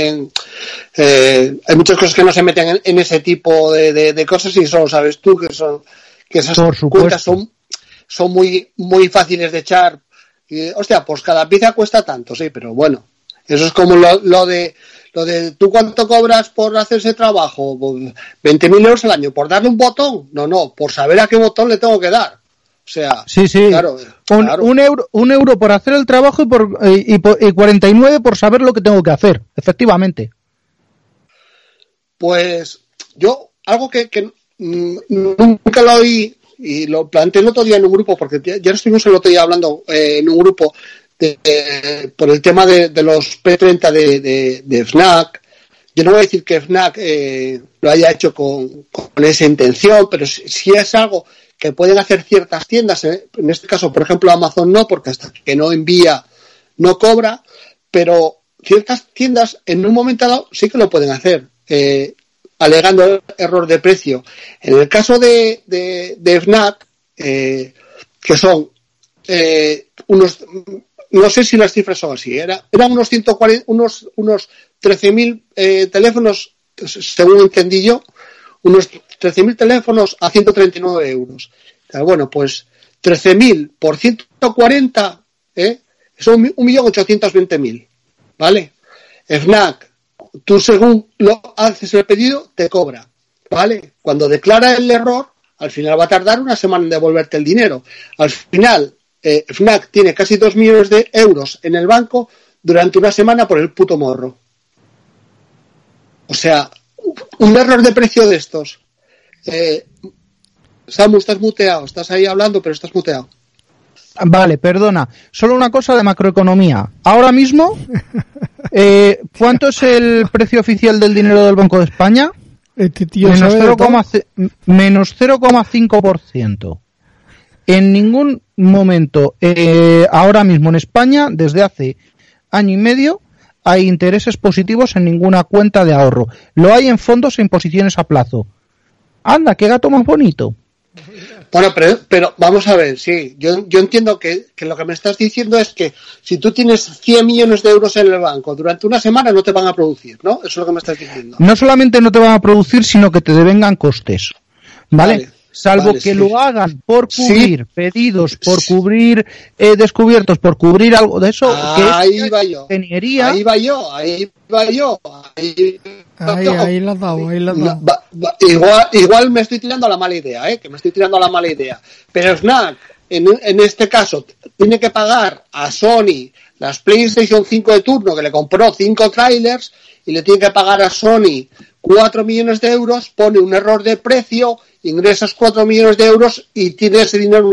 hay muchas cosas que no se meten en ese tipo de cosas y solo sabes tú que esas cuentas son muy, muy fáciles de echar. Y, hostia, pues cada pieza cuesta tanto, sí, pero bueno. Eso es como lo de ¿tú cuánto cobras por hacer ese trabajo? Pues 20.000 euros al año. ¿Por darle un botón? No, por saber a qué botón le tengo que dar. O sea, sí. Claro. Un euro por hacer el trabajo y 49 por saber lo que tengo que hacer, efectivamente. Pues yo, algo que nunca lo oí y lo planteé el otro día en un grupo, porque ya estuvimos el otro día hablando en un grupo por el tema de los P30 de Fnac. Yo no voy a decir que Fnac lo haya hecho con esa intención, pero si es algo que pueden hacer ciertas tiendas, en este caso, por ejemplo, Amazon no, porque hasta que no envía no cobra, pero ciertas tiendas en un momento dado sí que lo pueden hacer, alegando error de precio. En el caso de Fnac, que son unos, no sé si las cifras son así, eran unos 140, unos 13.000 teléfonos, según entendí yo, unos 13.000 teléfonos a 139 euros. Bueno, pues 13.000 por 140 son 1.820.000, ¿vale? Fnac, tú según lo haces el pedido, te cobra, ¿vale? Cuando declara el error, al final va a tardar una semana en devolverte el dinero. Al final, Fnac tiene casi 2 millones de euros en el banco durante una semana por el puto morro. O sea, un error de precio de estos. Samu, estás muteado. Estás ahí hablando, pero estás muteado. Vale, perdona. Solo una cosa de macroeconomía. Ahora mismo, ¿cuánto es el precio oficial del dinero del Banco de España? Este tío Menos 0,5%. En ningún momento, ahora mismo en España, desde hace año y medio, hay intereses positivos en ninguna cuenta de ahorro. Lo hay en fondos e imposiciones a plazo. Anda, qué gato más bonito. Bueno, pero vamos a ver, sí, yo entiendo que lo que me estás diciendo es que si tú tienes 100 millones de euros en el banco, durante una semana no te van a producir, ¿no? Eso es lo que me estás diciendo. No solamente no te van a producir, sino que te devengan costes, ¿vale? Salvo que sí. lo hagan por cubrir pedidos, por cubrir descubiertos, por cubrir algo de eso, ahí que es va yo. Ingeniería. Ahí va yo. Ahí la has dado. Igual me estoy tirando a la mala idea, que me estoy tirando a la mala idea. Pero Snack, en este caso, tiene que pagar a Sony las PlayStation 5 de turno, que le compró 5 trailers, y le tiene que pagar a Sony 4 millones de euros, pone un error de precio, ingresas 4 millones de euros y tiene ese dinero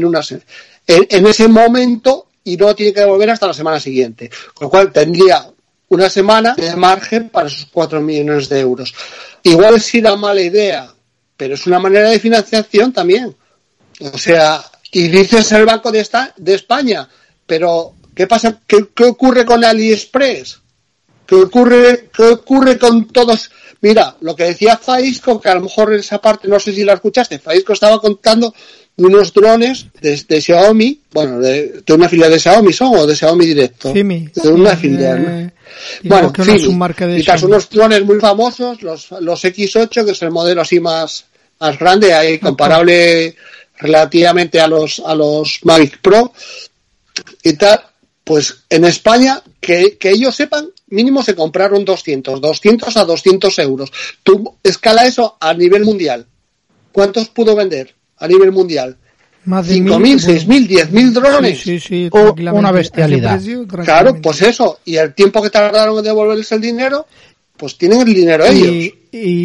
en ese momento y no tiene que devolver hasta la semana siguiente. Con lo cual tendría una semana de margen para esos 4 millones de euros. Igual sí da mala idea, pero es una manera de financiación también. O sea, y dices el Banco de España, pero ¿qué pasa? ¿Qué ocurre con AliExpress? ¿Qué ocurre con todos? Mira, lo que decía Faisco, que a lo mejor en esa parte, no sé si la escuchaste, Faisco estaba contando de unos drones de Xiaomi, bueno, de una filial de Xiaomi son o de Xiaomi directo. Fimi. De una filial. Bueno, Fimi. Y son unos drones muy famosos, los X8, que es el modelo así más grande, ahí comparable relativamente a los Mavic Pro y tal. Pues en España, que ellos sepan, mínimo se compraron 200 a 200 euros. Tú escala eso a nivel mundial. ¿Cuántos pudo vender a nivel mundial? Más de 5.000, 6.000, 10.000 drones. Sí, o una bestialidad. Claro, pues eso. Y el tiempo que tardaron en devolverles el dinero, pues tienen el dinero ellos.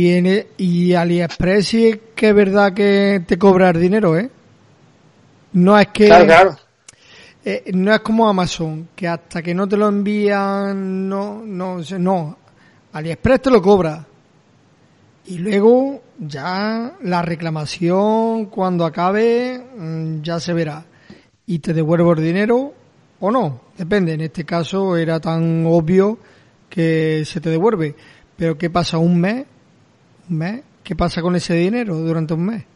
Y AliExpress sí es que es verdad que te cobra el dinero, ¿eh? No es que... Claro. No es como Amazon, que hasta que no te lo envían, no. AliExpress te lo cobra. Y luego ya la reclamación, cuando acabe, ya se verá. Y te devuelvo el dinero o no. Depende. En este caso era tan obvio que se te devuelve. Pero ¿qué pasa? ¿Un mes? ¿Qué pasa con ese dinero durante un mes?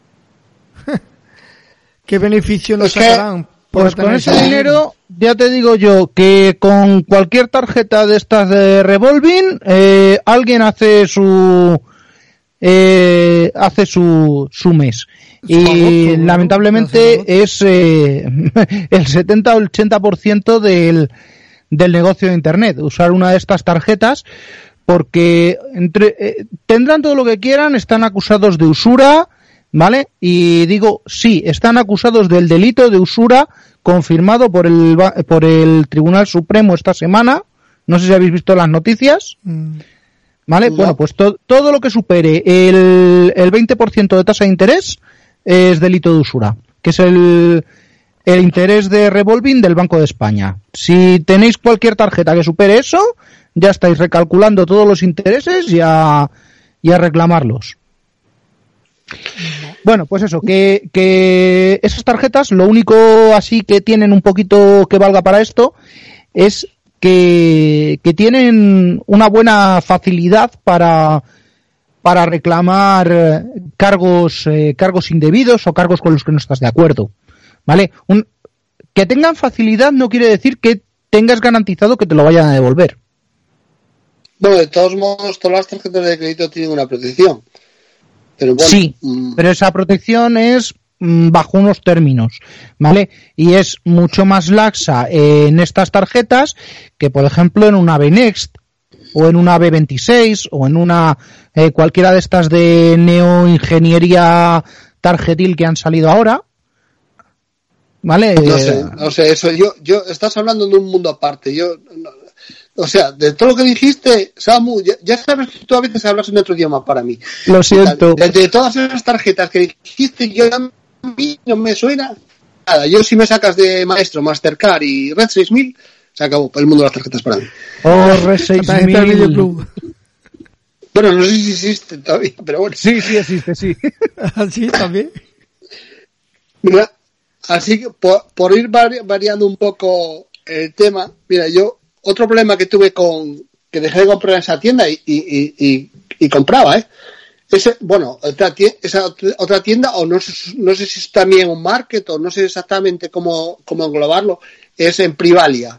¿Qué beneficio nos sacarán? Pues con ese dinero, ya te digo yo, que con cualquier tarjeta de estas de revolving, alguien hace su mes. Y lamentablemente es el 70 o el 80% del negocio de Internet. Usar una de estas tarjetas, porque tendrán todo lo que quieran, están acusados de usura, ¿vale? Y digo, sí, están acusados del delito de usura confirmado por el Tribunal Supremo esta semana. No sé si habéis visto las noticias. ¿Vale? No. Bueno, pues todo lo que supere el 20% de tasa de interés es delito de usura, que es el interés de revolving del Banco de España. Si tenéis cualquier tarjeta que supere eso, ya estáis recalculando todos los intereses y a reclamarlos. Bueno, pues eso, que esas tarjetas, lo único así que tienen un poquito que valga para esto es que tienen una buena facilidad para reclamar cargos indebidos o cargos con los que no estás de acuerdo, ¿vale? Que tengan facilidad no quiere decir que tengas garantizado que te lo vayan a devolver. Bueno, de todos modos, todas las tarjetas de crédito tienen una protección. Pero bueno, sí, pero esa protección es bajo unos términos, ¿vale? Y es mucho más laxa en estas tarjetas que, por ejemplo, en una B-Next o en una B26 o en una cualquiera de estas de neoingeniería tarjetil que han salido ahora, ¿vale? No sé, eso yo estás hablando de un mundo aparte. O sea, de todo lo que dijiste, Samu, ya sabes que tú a veces hablas en otro idioma para mí. Lo siento. De todas esas tarjetas que dijiste, yo a mí no me suena nada. Yo si me sacas de Maestro, Mastercard y Red 6000, se acabó el mundo de las tarjetas para mí. Oh, Red 6000. Bueno, no sé si existe todavía, pero bueno. Sí existe, sí. ¿Sí también? Mira, así que por ir variando un poco el tema, mira, yo otro problema que tuve que dejé de comprar en esa tienda y compraba, esa otra tienda, o no sé si es también un market, o no sé exactamente cómo englobarlo, es en Privalia.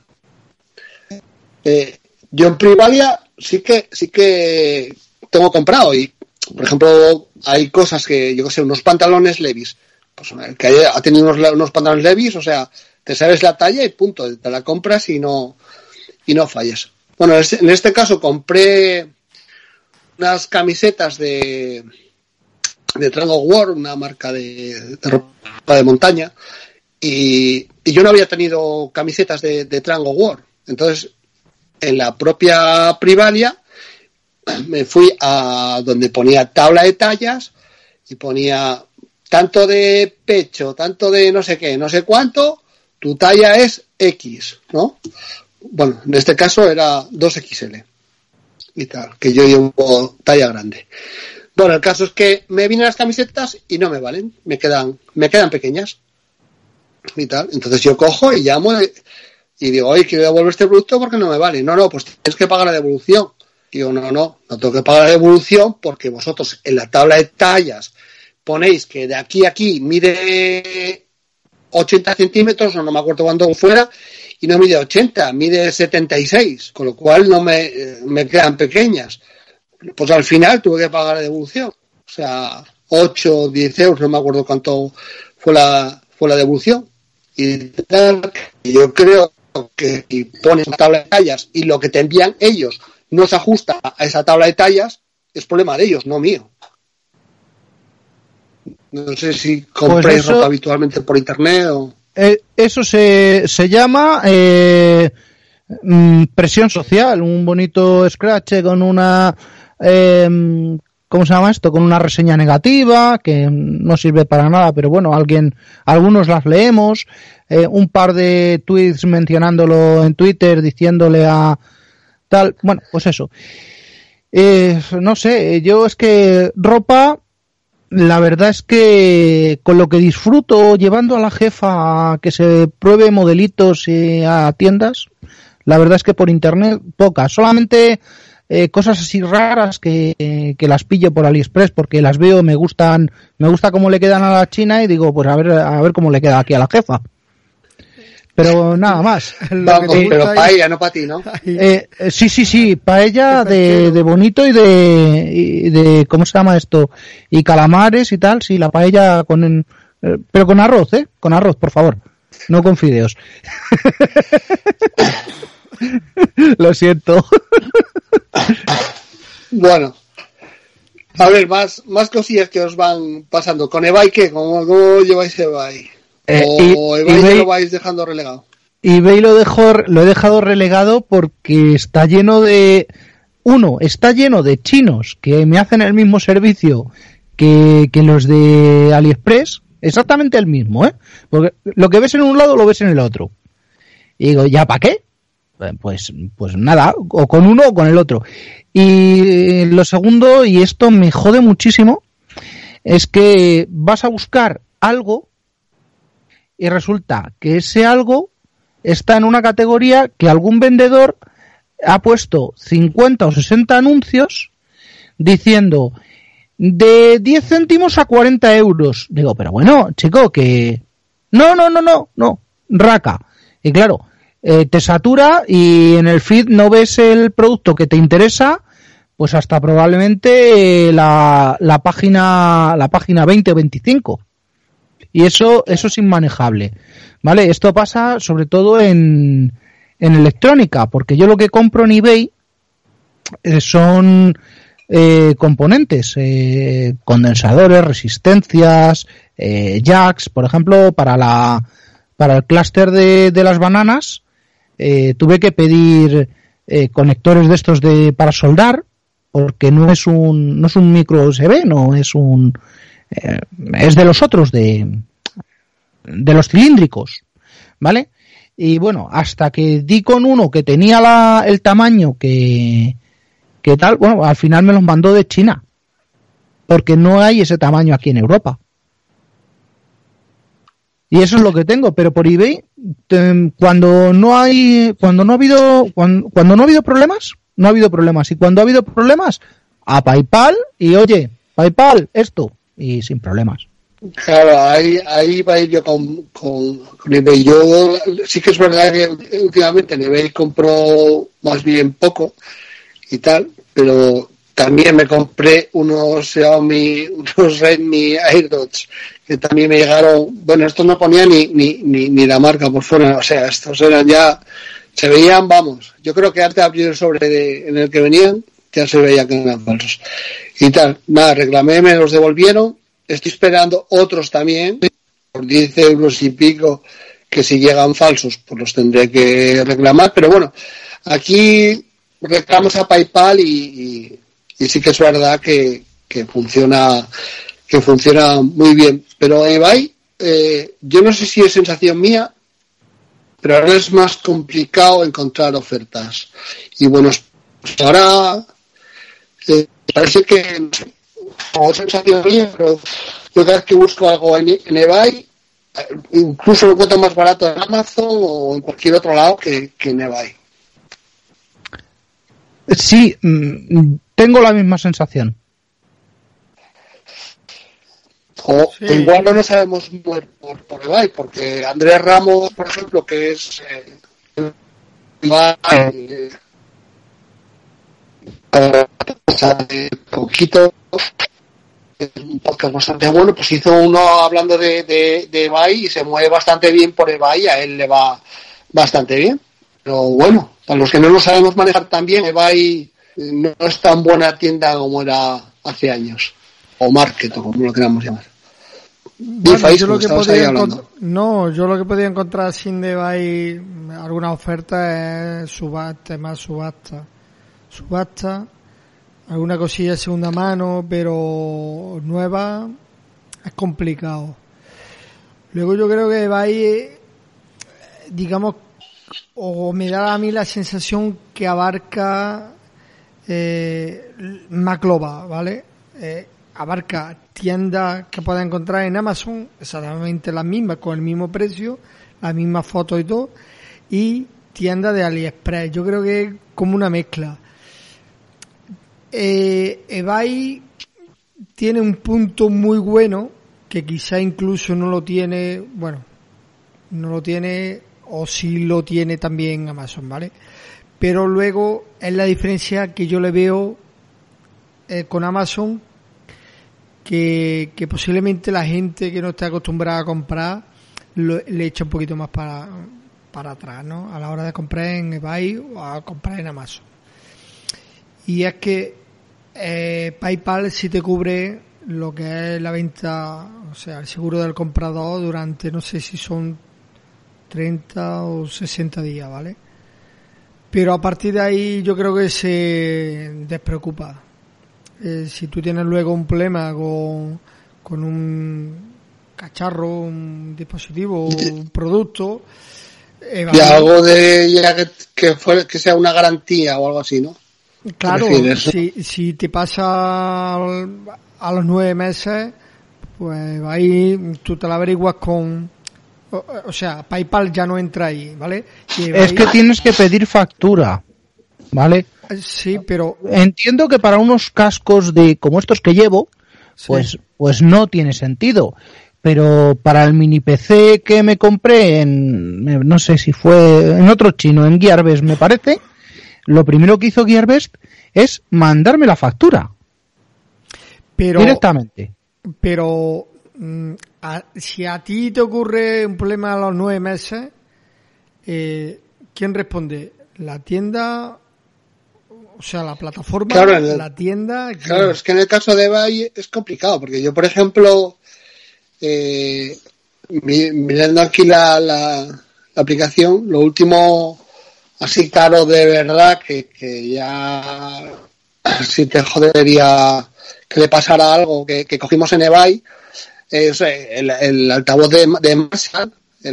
Yo en Privalia sí que tengo comprado, y por ejemplo hay cosas que, yo que sé, unos pantalones Levi's, pues que ha tenido unos pantalones Levi's, o sea, te sabes la talla y punto, te la compras y no fallas. Bueno, en este caso compré unas camisetas de Triangle War, una marca de ropa de montaña, y yo no había tenido camisetas de Triangle War. Entonces, en la propia Privalia me fui a donde ponía tabla de tallas y ponía tanto de pecho, tanto de no sé qué, no sé cuánto, tu talla es X, ¿no? Bueno, en este caso era 2XL y tal, que yo llevo talla grande. Bueno, el caso es que me vienen las camisetas y no me valen, me quedan pequeñas y tal. Entonces yo cojo y llamo y digo, oye, quiero devolver este producto porque no me vale. No, pues tienes que pagar la devolución. Digo, no tengo que pagar la devolución porque vosotros en la tabla de tallas ponéis que de aquí a aquí mide 80 centímetros, o no me acuerdo cuánto fuera, y no mide 80, mide 76, con lo cual no me quedan pequeñas. Pues al final tuve que pagar la devolución. O sea, 8 o 10 euros, no me acuerdo cuánto fue la devolución. Y yo creo que si pones una tabla de tallas y lo que te envían ellos no se ajusta a esa tabla de tallas, es problema de ellos, no mío. No sé si compréis ropa habitualmente por internet o... Eso se llama presión social, un bonito scratch con una... ¿cómo se llama esto? Con una reseña negativa, que no sirve para nada, pero bueno, algunos las leemos, un par de tweets mencionándolo en Twitter, diciéndole a tal, bueno, pues eso. No sé, yo es que ropa, la verdad es que con lo que disfruto llevando a la jefa a que se pruebe modelitos a tiendas, la verdad es que por internet pocas, solamente cosas así raras que las pillo por AliExpress porque las veo, me gusta cómo le quedan a la china y digo, pues a ver cómo le queda aquí a la jefa. Pero nada más. Pero para ella, no para ti, ¿no? Sí, para ella de bonito y de ¿cómo se llama esto? Y calamares y tal, sí, la paella pero con arroz, con arroz, por favor, no con fideos. Lo siento. Bueno, a ver, más cosillas que os van pasando. ¿Con eBay qué? ¿Cómo lleváis eBay? ¿O eBay ya lo vais dejando relegado? eBay lo he dejado relegado porque está lleno de chinos que me hacen el mismo servicio que los de AliExpress, exactamente el mismo, porque lo que ves en un lado lo ves en el otro. Y digo, ¿ya para qué? Pues nada, o con uno o con el otro. Y lo segundo, y esto me jode muchísimo, es que vas a buscar algo y resulta que ese algo está en una categoría que algún vendedor ha puesto 50 o 60 anuncios diciendo de 10 céntimos a 40 euros. Digo, pero bueno, chico, que... No, raca. Y claro, te satura y en el feed no ves el producto que te interesa, pues hasta probablemente la página 20 o 25. Y eso es inmanejable, ¿vale? Esto pasa sobre todo en electrónica, porque yo lo que compro en eBay son componentes, condensadores, resistencias, jacks, por ejemplo, para el clúster de las bananas, tuve que pedir conectores de estos para soldar, porque no es un micro USB, no es es de los otros, de los cilíndricos, ¿vale? Y bueno, hasta que di con uno que tenía el tamaño que tal, bueno, al final me los mandó de China, porque no hay ese tamaño aquí en Europa. Y eso es lo que tengo, pero por eBay, cuando no ha habido problemas, no ha habido problemas. Y cuando ha habido problemas, a PayPal y oye, PayPal, esto, y sin problemas. Claro, ahí va a ir yo con eBay. Yo sí que es verdad que últimamente en eBay compro más bien poco y tal, pero también me compré unos Xiaomi, unos Redmi AirDots que también me llegaron. Bueno, estos no ponían ni la marca por fuera, o sea, estos eran ya, se veían, vamos, yo creo que antes de abrir el sobre en el que venían, ya se veía que eran falsos. Y tal, nada, reclamé, me los devolvieron, estoy esperando otros también, por 10 euros y pico, que si llegan falsos, pues los tendré que reclamar, pero bueno, aquí reclamos a PayPal y sí que es verdad que funciona muy bien. Pero eBay, yo no sé si es sensación mía, pero ahora es más complicado encontrar ofertas. Y bueno, ahora parece que, no sé, como es sensación mía, pero yo cada vez que busco algo en eBay, incluso lo encuentro más barato en Amazon o en cualquier otro lado que en eBay. Sí, tengo la misma sensación. Sí. Igual no nos sabemos mover por eBay, porque Andrés Ramos, por ejemplo, que es poquito, un podcast bastante bueno, pues hizo uno hablando de eBay y se mueve bastante bien por eBay, a él le va bastante bien. Pero bueno, para los que no lo sabemos manejar tan bien, eBay no es tan buena tienda como era hace años, o market, o como lo queramos llamar. Bueno, yo lo que podía encontrar sin eBay alguna oferta es subasta, alguna cosilla de segunda mano, pero nueva es complicado. Luego yo creo que eBay, digamos, o me da a mí la sensación que abarca más global, ¿vale? Abarca tiendas que puedes encontrar en Amazon, exactamente las mismas, con el mismo precio, las mismas fotos y todo, y tiendas de AliExpress. Yo creo que es como una mezcla. eBay tiene un punto muy bueno, que quizá incluso no lo tiene, o sí lo tiene también Amazon, ¿vale? Pero luego es la diferencia que yo le veo con Amazon, que posiblemente la gente que no está acostumbrada a comprar le echa un poquito más para atrás, ¿no? A la hora de comprar en eBay o a comprar en Amazon. Y es que PayPal sí te cubre lo que es la venta, o sea, el seguro del comprador durante, no sé si son 30 o 60 días, ¿vale? Pero a partir de ahí yo creo que se despreocupa. Si tú tienes luego un problema con un cacharro, un dispositivo, un producto, y algo de ya que sea una garantía o algo así, ¿no? Claro, si te pasa a los 9 meses, pues ahí tú te la averiguas con... O sea, PayPal ya no entra ahí, ¿vale? Es que tienes que pedir factura, ¿vale? Sí, pero... Entiendo que para unos cascos como estos que llevo, sí, pues no tiene sentido. Pero para el mini PC que me compré no sé si fue en otro chino, en Gearbest me parece, lo primero que hizo Gearbest es mandarme la factura. Directamente. Pero... si a ti te ocurre un problema a los 9 meses, ¿quién responde? ¿La tienda? O sea, la plataforma, claro, la tienda. Claro, es que en el caso de eBay es complicado, porque yo, por ejemplo, mirando aquí la aplicación, lo último así caro de verdad que ya si te jodería que le pasara algo, que cogimos en eBay, el altavoz de Marshall,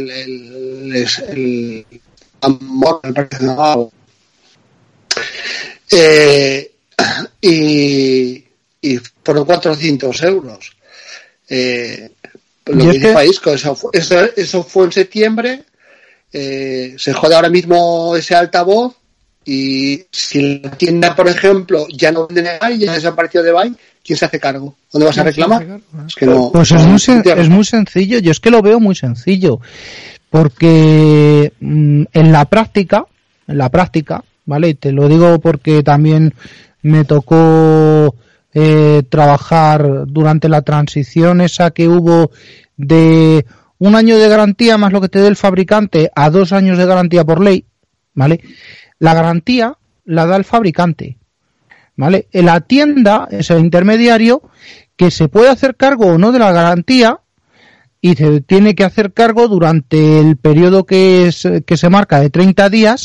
el amor, me parece, no, y fueron 400 euros. Lo que dice Paisco, eso fue en septiembre. Se jode ahora mismo ese altavoz, y si la tienda, por ejemplo, ya no vende eBay, ya desapareció de eBay, ¿quién se hace cargo? ¿Dónde vas a reclamar? Es que no, pues es muy sencillo. Yo es que lo veo muy sencillo, porque en la práctica, ¿vale? Y te lo digo porque también me tocó trabajar durante la transición esa que hubo de 1 año de garantía más lo que te dé el fabricante a 2 años de garantía por ley, ¿vale? La garantía la da el fabricante, ¿vale? En la tienda es el intermediario que se puede hacer cargo o no de la garantía, y se tiene que hacer cargo durante el periodo que se marca de 30 días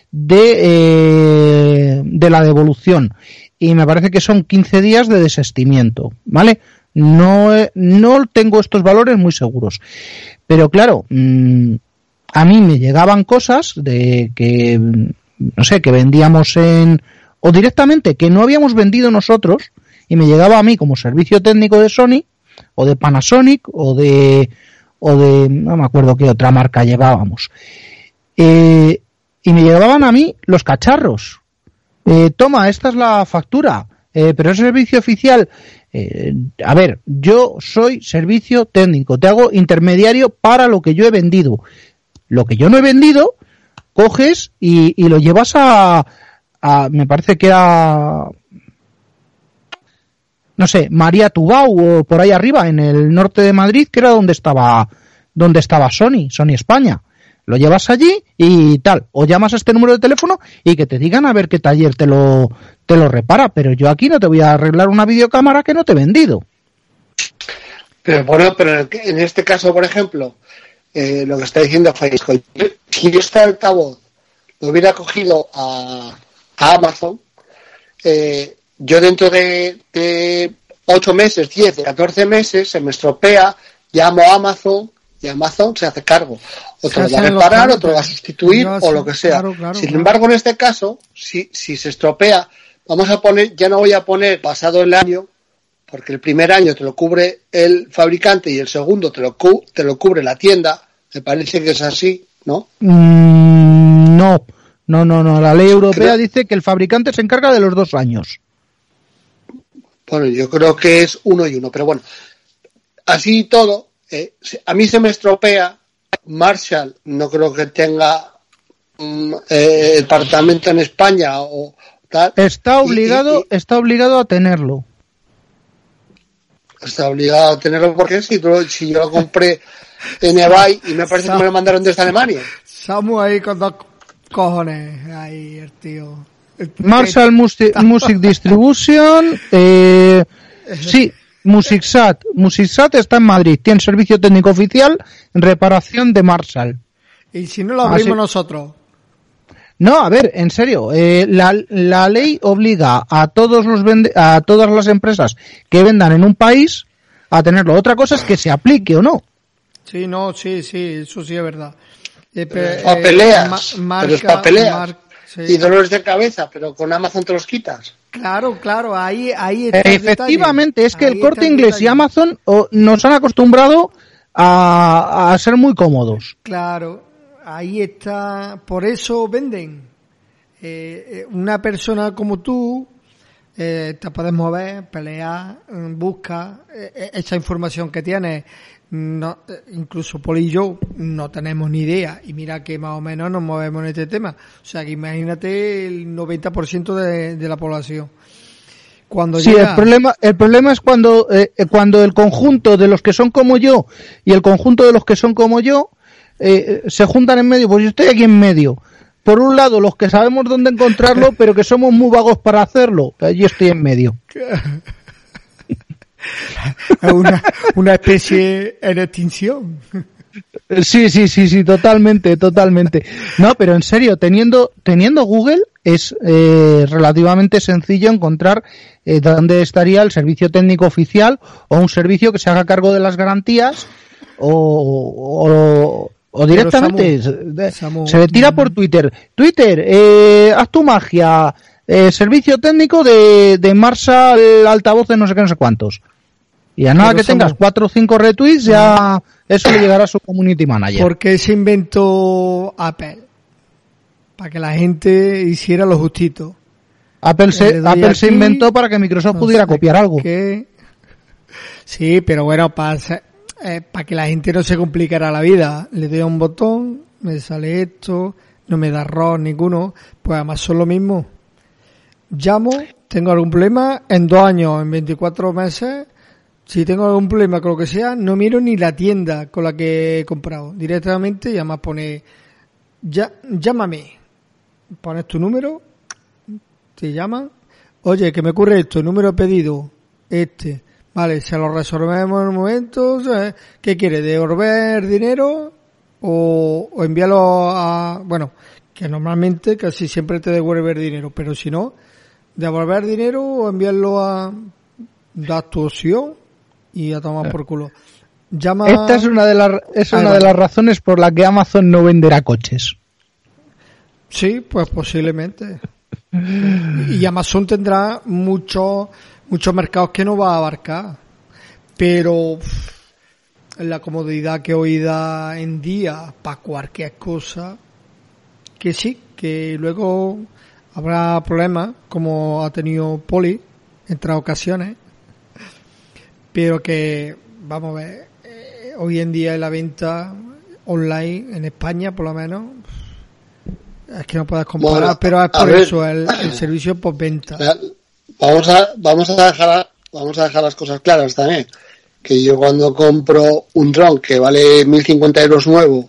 de la devolución, y me parece que son 15 días de desistimiento, ¿vale? No tengo estos valores muy seguros, pero claro, a mí me llegaban cosas de que, no sé, que vendíamos o directamente que no habíamos vendido nosotros, y me llegaba a mí como servicio técnico de Sony o de Panasonic o de no me acuerdo qué otra marca llevábamos, y me llegaban a mí los cacharros. Toma, esta es la factura, pero es servicio oficial. A ver, yo soy servicio técnico, te hago intermediario para lo que yo he vendido. Lo que yo no he vendido, coges y lo llevas a me parece que era, no sé, María Tubau o por ahí arriba, en el norte de Madrid, que era donde estaba Sony España. Lo llevas allí y tal, o llamas a este número de teléfono y que te digan a ver qué taller te lo repara, pero yo aquí no te voy a arreglar una videocámara que no te he vendido. Pero bueno, pero en este caso, por ejemplo, lo que está diciendo Faisco, si yo este altavoz lo hubiera cogido a Amazon, yo dentro de 8 meses, 10, 14 meses, se me estropea, llamo a Amazon, y Amazon se hace cargo. Otro lo va a reparar, otro lo va a sustituir, o lo que sea. Claro, Sin embargo, en este caso, si se estropea, vamos a poner, ya no voy a poner pasado el año, porque el primer año te lo cubre el fabricante y el segundo te lo cubre la tienda. Me parece que es así, ¿no? No. La ley europea dice que el fabricante se encarga de los 2 años. Bueno, yo creo que es 1 y 1, pero bueno, así todo. A mí se me estropea. Marshall no creo que tenga departamento en España o tal. Está obligado a tenerlo. Está obligado a tenerlo porque si yo lo compré en eBay y me parece que me lo mandaron desde Alemania. Samu ahí con 2 cojones. Ahí el tío. Marshall Music Distribution. Sí. Musicsat está en Madrid, tiene servicio técnico oficial en reparación de Marshall. ¿Y si no lo abrimos nosotros? No, a ver, en serio, la ley obliga a todas las empresas que vendan en un país a tenerlo. Otra cosa es que se aplique o no. Sí, eso sí es verdad. Papeleas, pero es papeleas. Sí. Y dolores de cabeza, pero con Amazon te los quitas. Claro, ahí está. Efectivamente, es que el Corte Inglés y Amazon nos han acostumbrado a ser muy cómodos. Claro, ahí está, por eso venden. Una persona como tú te puedes mover, pelear, busca esa información que tienes. No, incluso Poli y yo no tenemos ni idea, y mira que más o menos nos movemos en este tema. O sea que imagínate el 90% de la población. El problema es cuando el conjunto de los que son como yo y el conjunto de los que son como yo se juntan en medio. Pues yo estoy aquí en medio. Por un lado, los que sabemos dónde encontrarlo, pero que somos muy vagos para hacerlo. Yo estoy en medio. Una especie en extinción. Sí, totalmente. No, pero en serio, teniendo Google es relativamente sencillo encontrar dónde estaría el servicio técnico oficial o un servicio que se haga cargo de las garantías o directamente Samu, se le tira por Twitter. Haz tu magia. Servicio técnico de Marshall altavoces no sé qué, no sé cuántos. Y a nada que tengas 4 o 5 retweets, ya eso le llegará a su community manager. ¿Por qué se inventó Apple? Para que la gente hiciera lo justito. Apple se inventó para que Microsoft pudiera copiar algo. Sí, pero bueno, para que la gente no se complicara la vida. Le doy a un botón, me sale esto, no me da error ninguno. Pues además son lo mismo. Llamo, tengo algún problema, en 2 años, en 24 meses, si tengo algún problema con lo que sea, no miro ni la tienda con la que he comprado. Directamente, y además pone, llámame, pones tu número, te llaman, oye, que me ocurre esto, el número de pedido, vale, se lo resolvemos en un momento, ¿sabes? ¿Qué quiere? ¿Devolver dinero o enviarlo a, bueno, que normalmente casi siempre te devuelve el dinero, pero si no, devolver dinero o enviarlo a dar tu opción y a tomar por culo. Esta es una de las razones por la que Amazon no venderá coches. Sí, pues posiblemente. Y Amazon tendrá muchos mercados que no va a abarcar, pero la comodidad que hoy da en día para cualquier cosa, que sí, que luego habrá problemas como ha tenido Poli en otras ocasiones, pero que vamos a ver, hoy en día en la venta online en España por lo menos es que no puedes comparar, bueno, pero es por eso el servicio postventa. Vamos a dejar las cosas claras también, que yo cuando compro un dron que vale 1.050 euros nuevo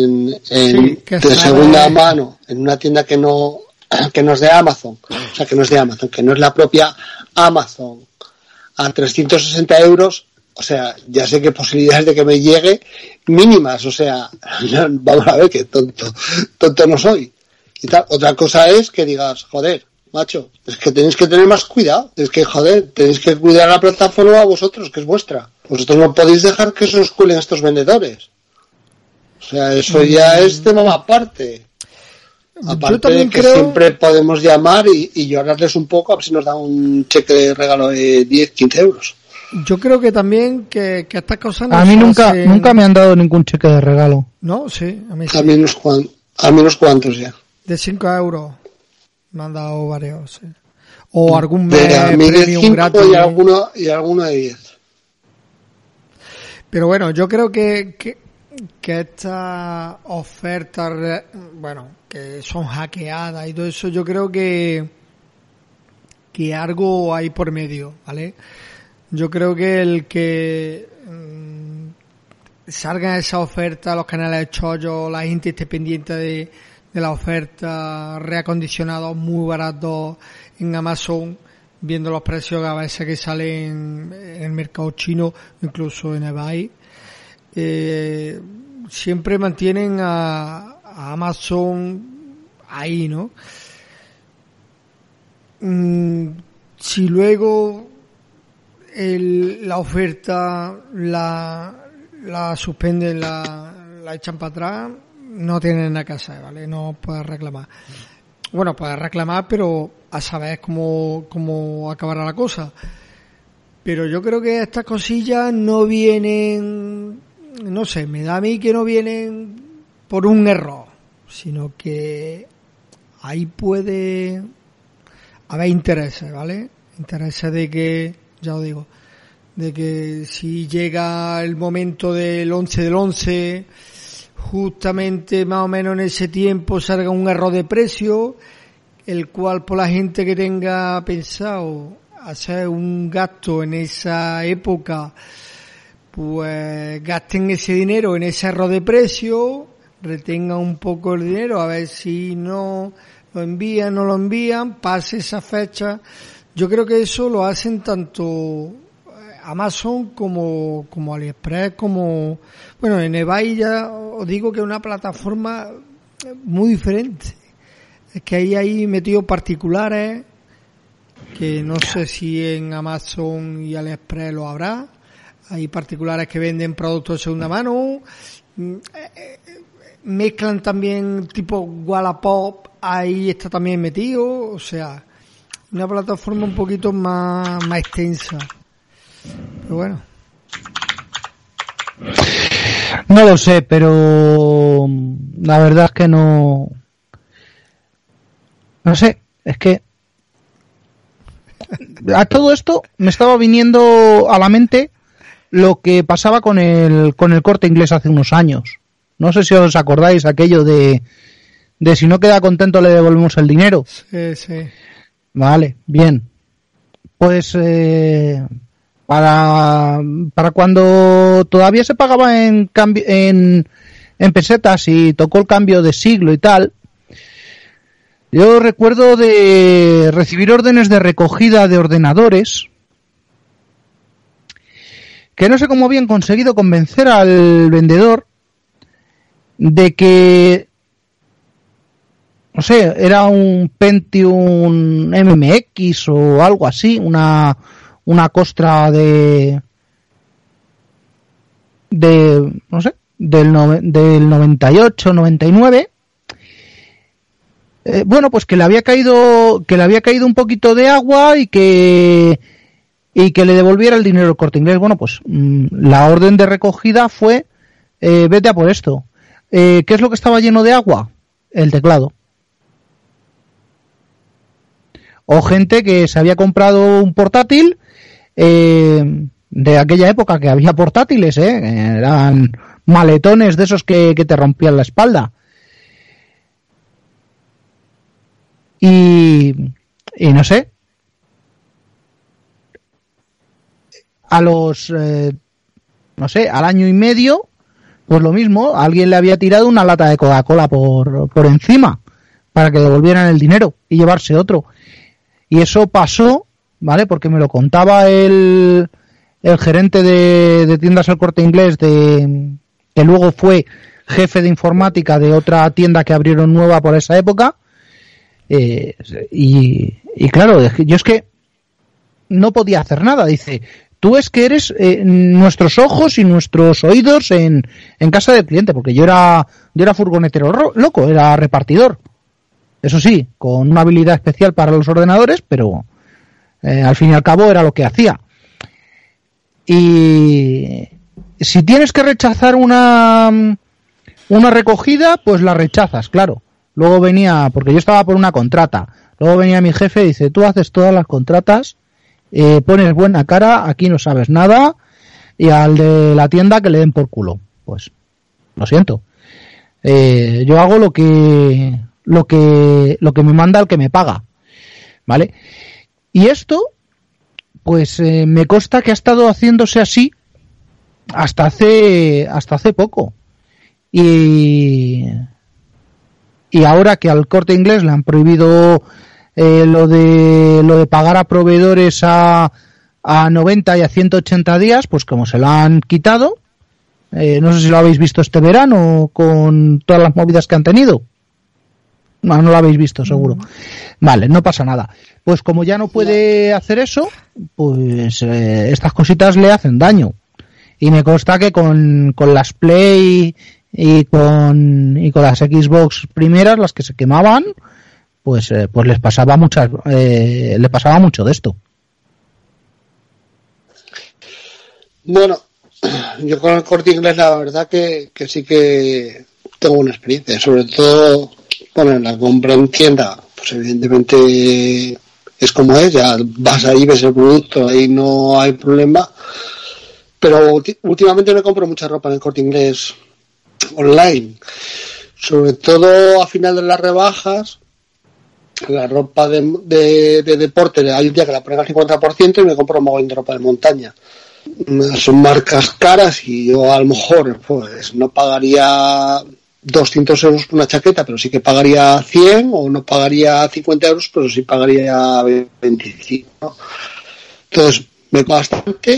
de segunda mano en una tienda que no es de Amazon, o sea, que no es la propia Amazon, a 360 euros, o sea, ya sé que posibilidades de que me llegue mínimas, o sea, vamos a ver que tonto no soy. Y tal. Otra cosa es que digas, joder, macho, es que tenéis que tener más cuidado, es que, joder, tenéis que cuidar la plataforma a vosotros, que es vuestra. Vosotros no podéis dejar que se os cuelen estos vendedores. O sea, eso ya es tema aparte. Aparte de que siempre podemos llamar y llorarles un poco a ver si nos dan un cheque de regalo de 10, 15 euros. Yo creo que también que estas cosas no a mí nunca me han dado ningún cheque de regalo. No, sí, a mí sí. A mí unos cuantos ya. De 5 euros me han dado varios, sí. O algún mes premium gratis. Y alguno de 10. Pero bueno, yo creo que estas ofertas, bueno, que son hackeadas y todo eso, yo creo que algo hay por medio, ¿vale? Yo creo que el que salgan esas ofertas, los canales de chollo, la gente esté pendiente de la oferta, reacondicionados muy baratos en Amazon, viendo los precios a veces que salen en el mercado chino, incluso en eBay, siempre mantienen a Amazon ahí, ¿no? Si luego la oferta la suspenden, la echan para atrás, no tienen nada que hacer, ¿vale? No puedes reclamar. Bueno, puedes reclamar, pero a saber cómo acabará la cosa. Pero yo creo que estas cosillas no vienen, no sé, me da a mí que no vienen por un error, sino que ahí puede haber intereses, ¿vale? Intereses de que, ya os digo, de que si llega el momento del 11 del 11, justamente más o menos en ese tiempo salga un error de precio, el cual por la gente que tenga pensado hacer un gasto en esa época, pues gasten ese dinero en ese error de precio, retengan un poco el dinero, a ver si no lo envían, pase esa fecha. Yo creo que eso lo hacen tanto Amazon como AliExpress, como... Bueno, en eBay ya os digo que es una plataforma muy diferente. Es que hay metidos particulares que no sé si en Amazon y AliExpress lo habrá. Hay particulares que venden productos de segunda mano. Mezclan también tipo Wallapop, ahí está también metido. O sea, una plataforma un poquito más extensa. Pero bueno. No lo sé, pero la verdad es que no sé, es que a todo esto me estaba viniendo a la mente lo que pasaba con el Corte Inglés hace unos años. No sé si os acordáis aquello de si no queda contento le devolvemos el dinero. Sí. Vale, bien. Pues para cuando todavía se pagaba en pesetas y tocó el cambio de siglo y tal, yo recuerdo de recibir órdenes de recogida de ordenadores que no sé cómo habían conseguido convencer al vendedor de que, no sé, era un Pentium MMX o algo así, una costra de no sé, del 98, 99. Bueno, pues que le había caído un poquito de agua y que le devolviera el dinero al Corte Inglés. Bueno, pues la orden de recogida fue vete a por esto. ¿Qué es lo que estaba lleno de agua? El teclado. O gente que se había comprado un portátil de aquella época que había portátiles, eran maletones de esos que te rompían la espalda. Y no sé, a los no sé, al año y medio, pues lo mismo, alguien le había tirado una lata de Coca-Cola por encima para que devolvieran el dinero y llevarse otro. Y eso pasó, ¿vale? Porque me lo contaba el gerente de tiendas El Corte Inglés, que luego fue jefe de informática de otra tienda que abrieron nueva por esa época. Y claro, yo es que no podía hacer nada. Dice, tú es que eres nuestros ojos y nuestros oídos en casa del cliente, porque yo era furgonetero loco, era repartidor. Eso sí, con una habilidad especial para los ordenadores, pero al fin y al cabo era lo que hacía. Y si tienes que rechazar una recogida, pues la rechazas, claro. Luego venía, porque yo estaba por una contrata, luego venía mi jefe y dice, tú haces todas las contratas, pones buena cara, aquí no sabes nada, y al de la tienda que le den por culo. Pues, lo siento. Yo hago lo que me manda el que me paga, ¿vale? Y esto, pues me consta que ha estado haciéndose así hasta hace poco. Y ahora que al Corte Inglés le han prohibido lo de pagar a proveedores a 90 y a 180 días, pues como se lo han quitado, no sé si lo habéis visto este verano con todas las movidas que han tenido. No lo habéis visto, seguro. Vale, no pasa nada. Pues como ya no puede hacer eso, pues estas cositas le hacen daño. Y me consta que con las Play y con las Xbox primeras, las que se quemaban, pues les pasaba le pasaba mucho de esto. Bueno, yo con el Corte Inglés la verdad que sí que tengo una experiencia, sobre todo, bueno, en la compra en tienda, pues evidentemente es como es, ya vas ahí, ves el producto, ahí no hay problema, pero últimamente me compro mucha ropa en el Corte Inglés online, sobre todo a final de las rebajas. La ropa de deporte hay un día que la ponen al 50% y me compro un mogollón de ropa de montaña. Son marcas caras y yo a lo mejor pues no pagaría 200 euros por una chaqueta, pero sí que pagaría 100, o no pagaría 50 euros, pero sí pagaría 25, ¿no? Entonces me cuesta bastante,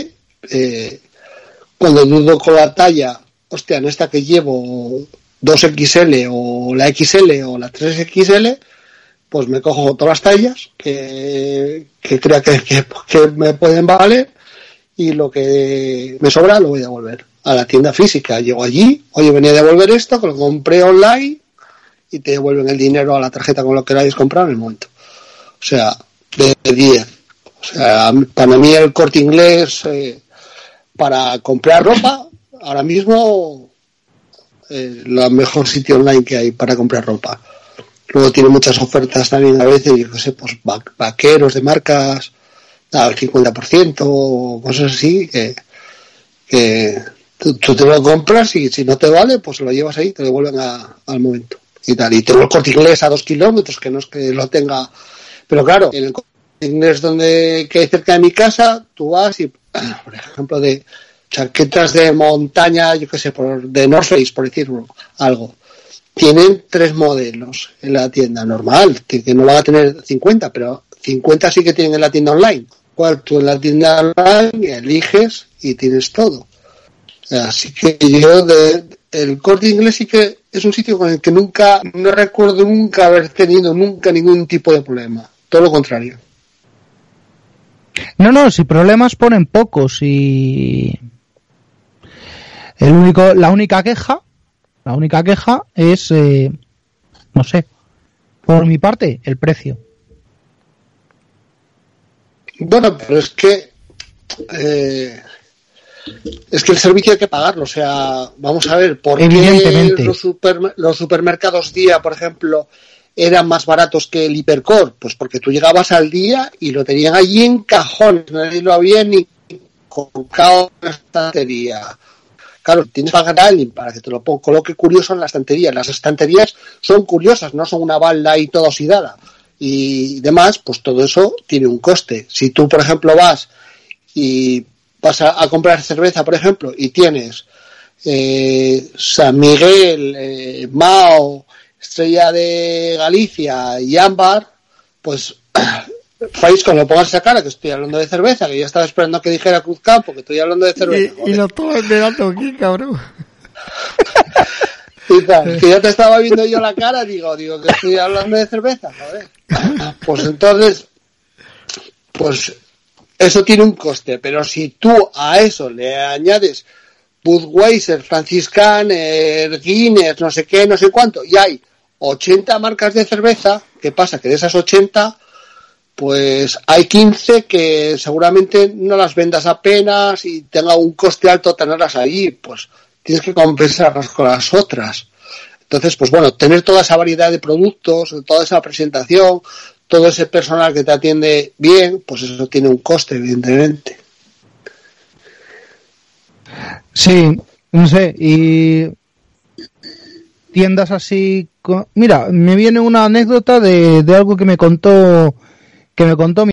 cuando dudo con la talla, hostia, en esta que llevo 2XL o la XL o la 3XL, pues me cojo todas las tallas que crea que me pueden valer, y lo que me sobra lo voy a devolver a la tienda física. Llego allí, oye, venía a devolver esto, que lo compré online, y te devuelven el dinero a la tarjeta con lo que lo hayas comprado en el momento. O sea, de 10. O sea, para mí el Corte Inglés, para comprar ropa, ahora mismo el mejor sitio online que hay para comprar ropa. Luego tiene muchas ofertas también a veces, yo qué sé, pues vaqueros de marcas al 50% o cosas así, que tú te lo compras y si no te vale, pues lo llevas ahí, te lo devuelven al momento y tal. Y tengo el Corte Inglés a 2 kilómetros, que no es que lo tenga, pero claro, en el Corte Inglés que hay cerca de mi casa, tú vas y, por ejemplo, de chaquetas de montaña, yo qué sé, de North Face, por decirlo algo, tienen 3 modelos en la tienda normal, que no van a tener 50, pero 50 sí que tienen en la tienda online. Cual tú en la tienda online eliges y tienes todo. Así que yo el Corte Inglés sí que es un sitio con el que no recuerdo nunca haber tenido ningún tipo de problema. Todo lo contrario. No, si problemas ponen pocos, y la única queja es, no sé, por mi parte, el precio. Bueno, pero es que el servicio hay que pagarlo. O sea, vamos a ver, ¿por qué los supermercados Día, por ejemplo, eran más baratos que el Hipercor? Pues porque tú llegabas al Día y lo tenían allí en cajones, nadie lo había ni colocado en la estantería. Claro, tienes que pagar a alguien para que te lo coloque curioso en la estantería. Las estanterías son curiosas, no son una balda ahí toda oxidada y demás, pues todo eso tiene un coste. Si tú, por ejemplo, vas a comprar cerveza, por ejemplo, y tienes San Miguel, Mao, Estrella de Galicia y Ámbar, pues Francisco, no pongas esa cara que estoy hablando de cerveza, que ya estaba esperando que dijera Cruzcampo, que estoy hablando de cerveza. Y lo estoy esperando aquí, cabrón. Y tal, que ya te estaba viendo yo la cara, digo que estoy hablando de cerveza, joder. Pues entonces, pues eso tiene un coste, pero si tú a eso le añades Budweiser, Franziskaner, Guinness, no sé qué, no sé cuánto, y hay 80 marcas de cerveza, ¿qué pasa? Que de esas 80, pues hay 15 que seguramente no las vendas apenas y tenga un coste alto tenerlas ahí, pues tienes que compensarlas con las otras. Entonces, pues bueno, tener toda esa variedad de productos, toda esa presentación, todo ese personal que te atiende bien, pues eso tiene un coste, evidentemente. Sí, no sé, y tiendas así... Mira, me viene una anécdota de algo que me contó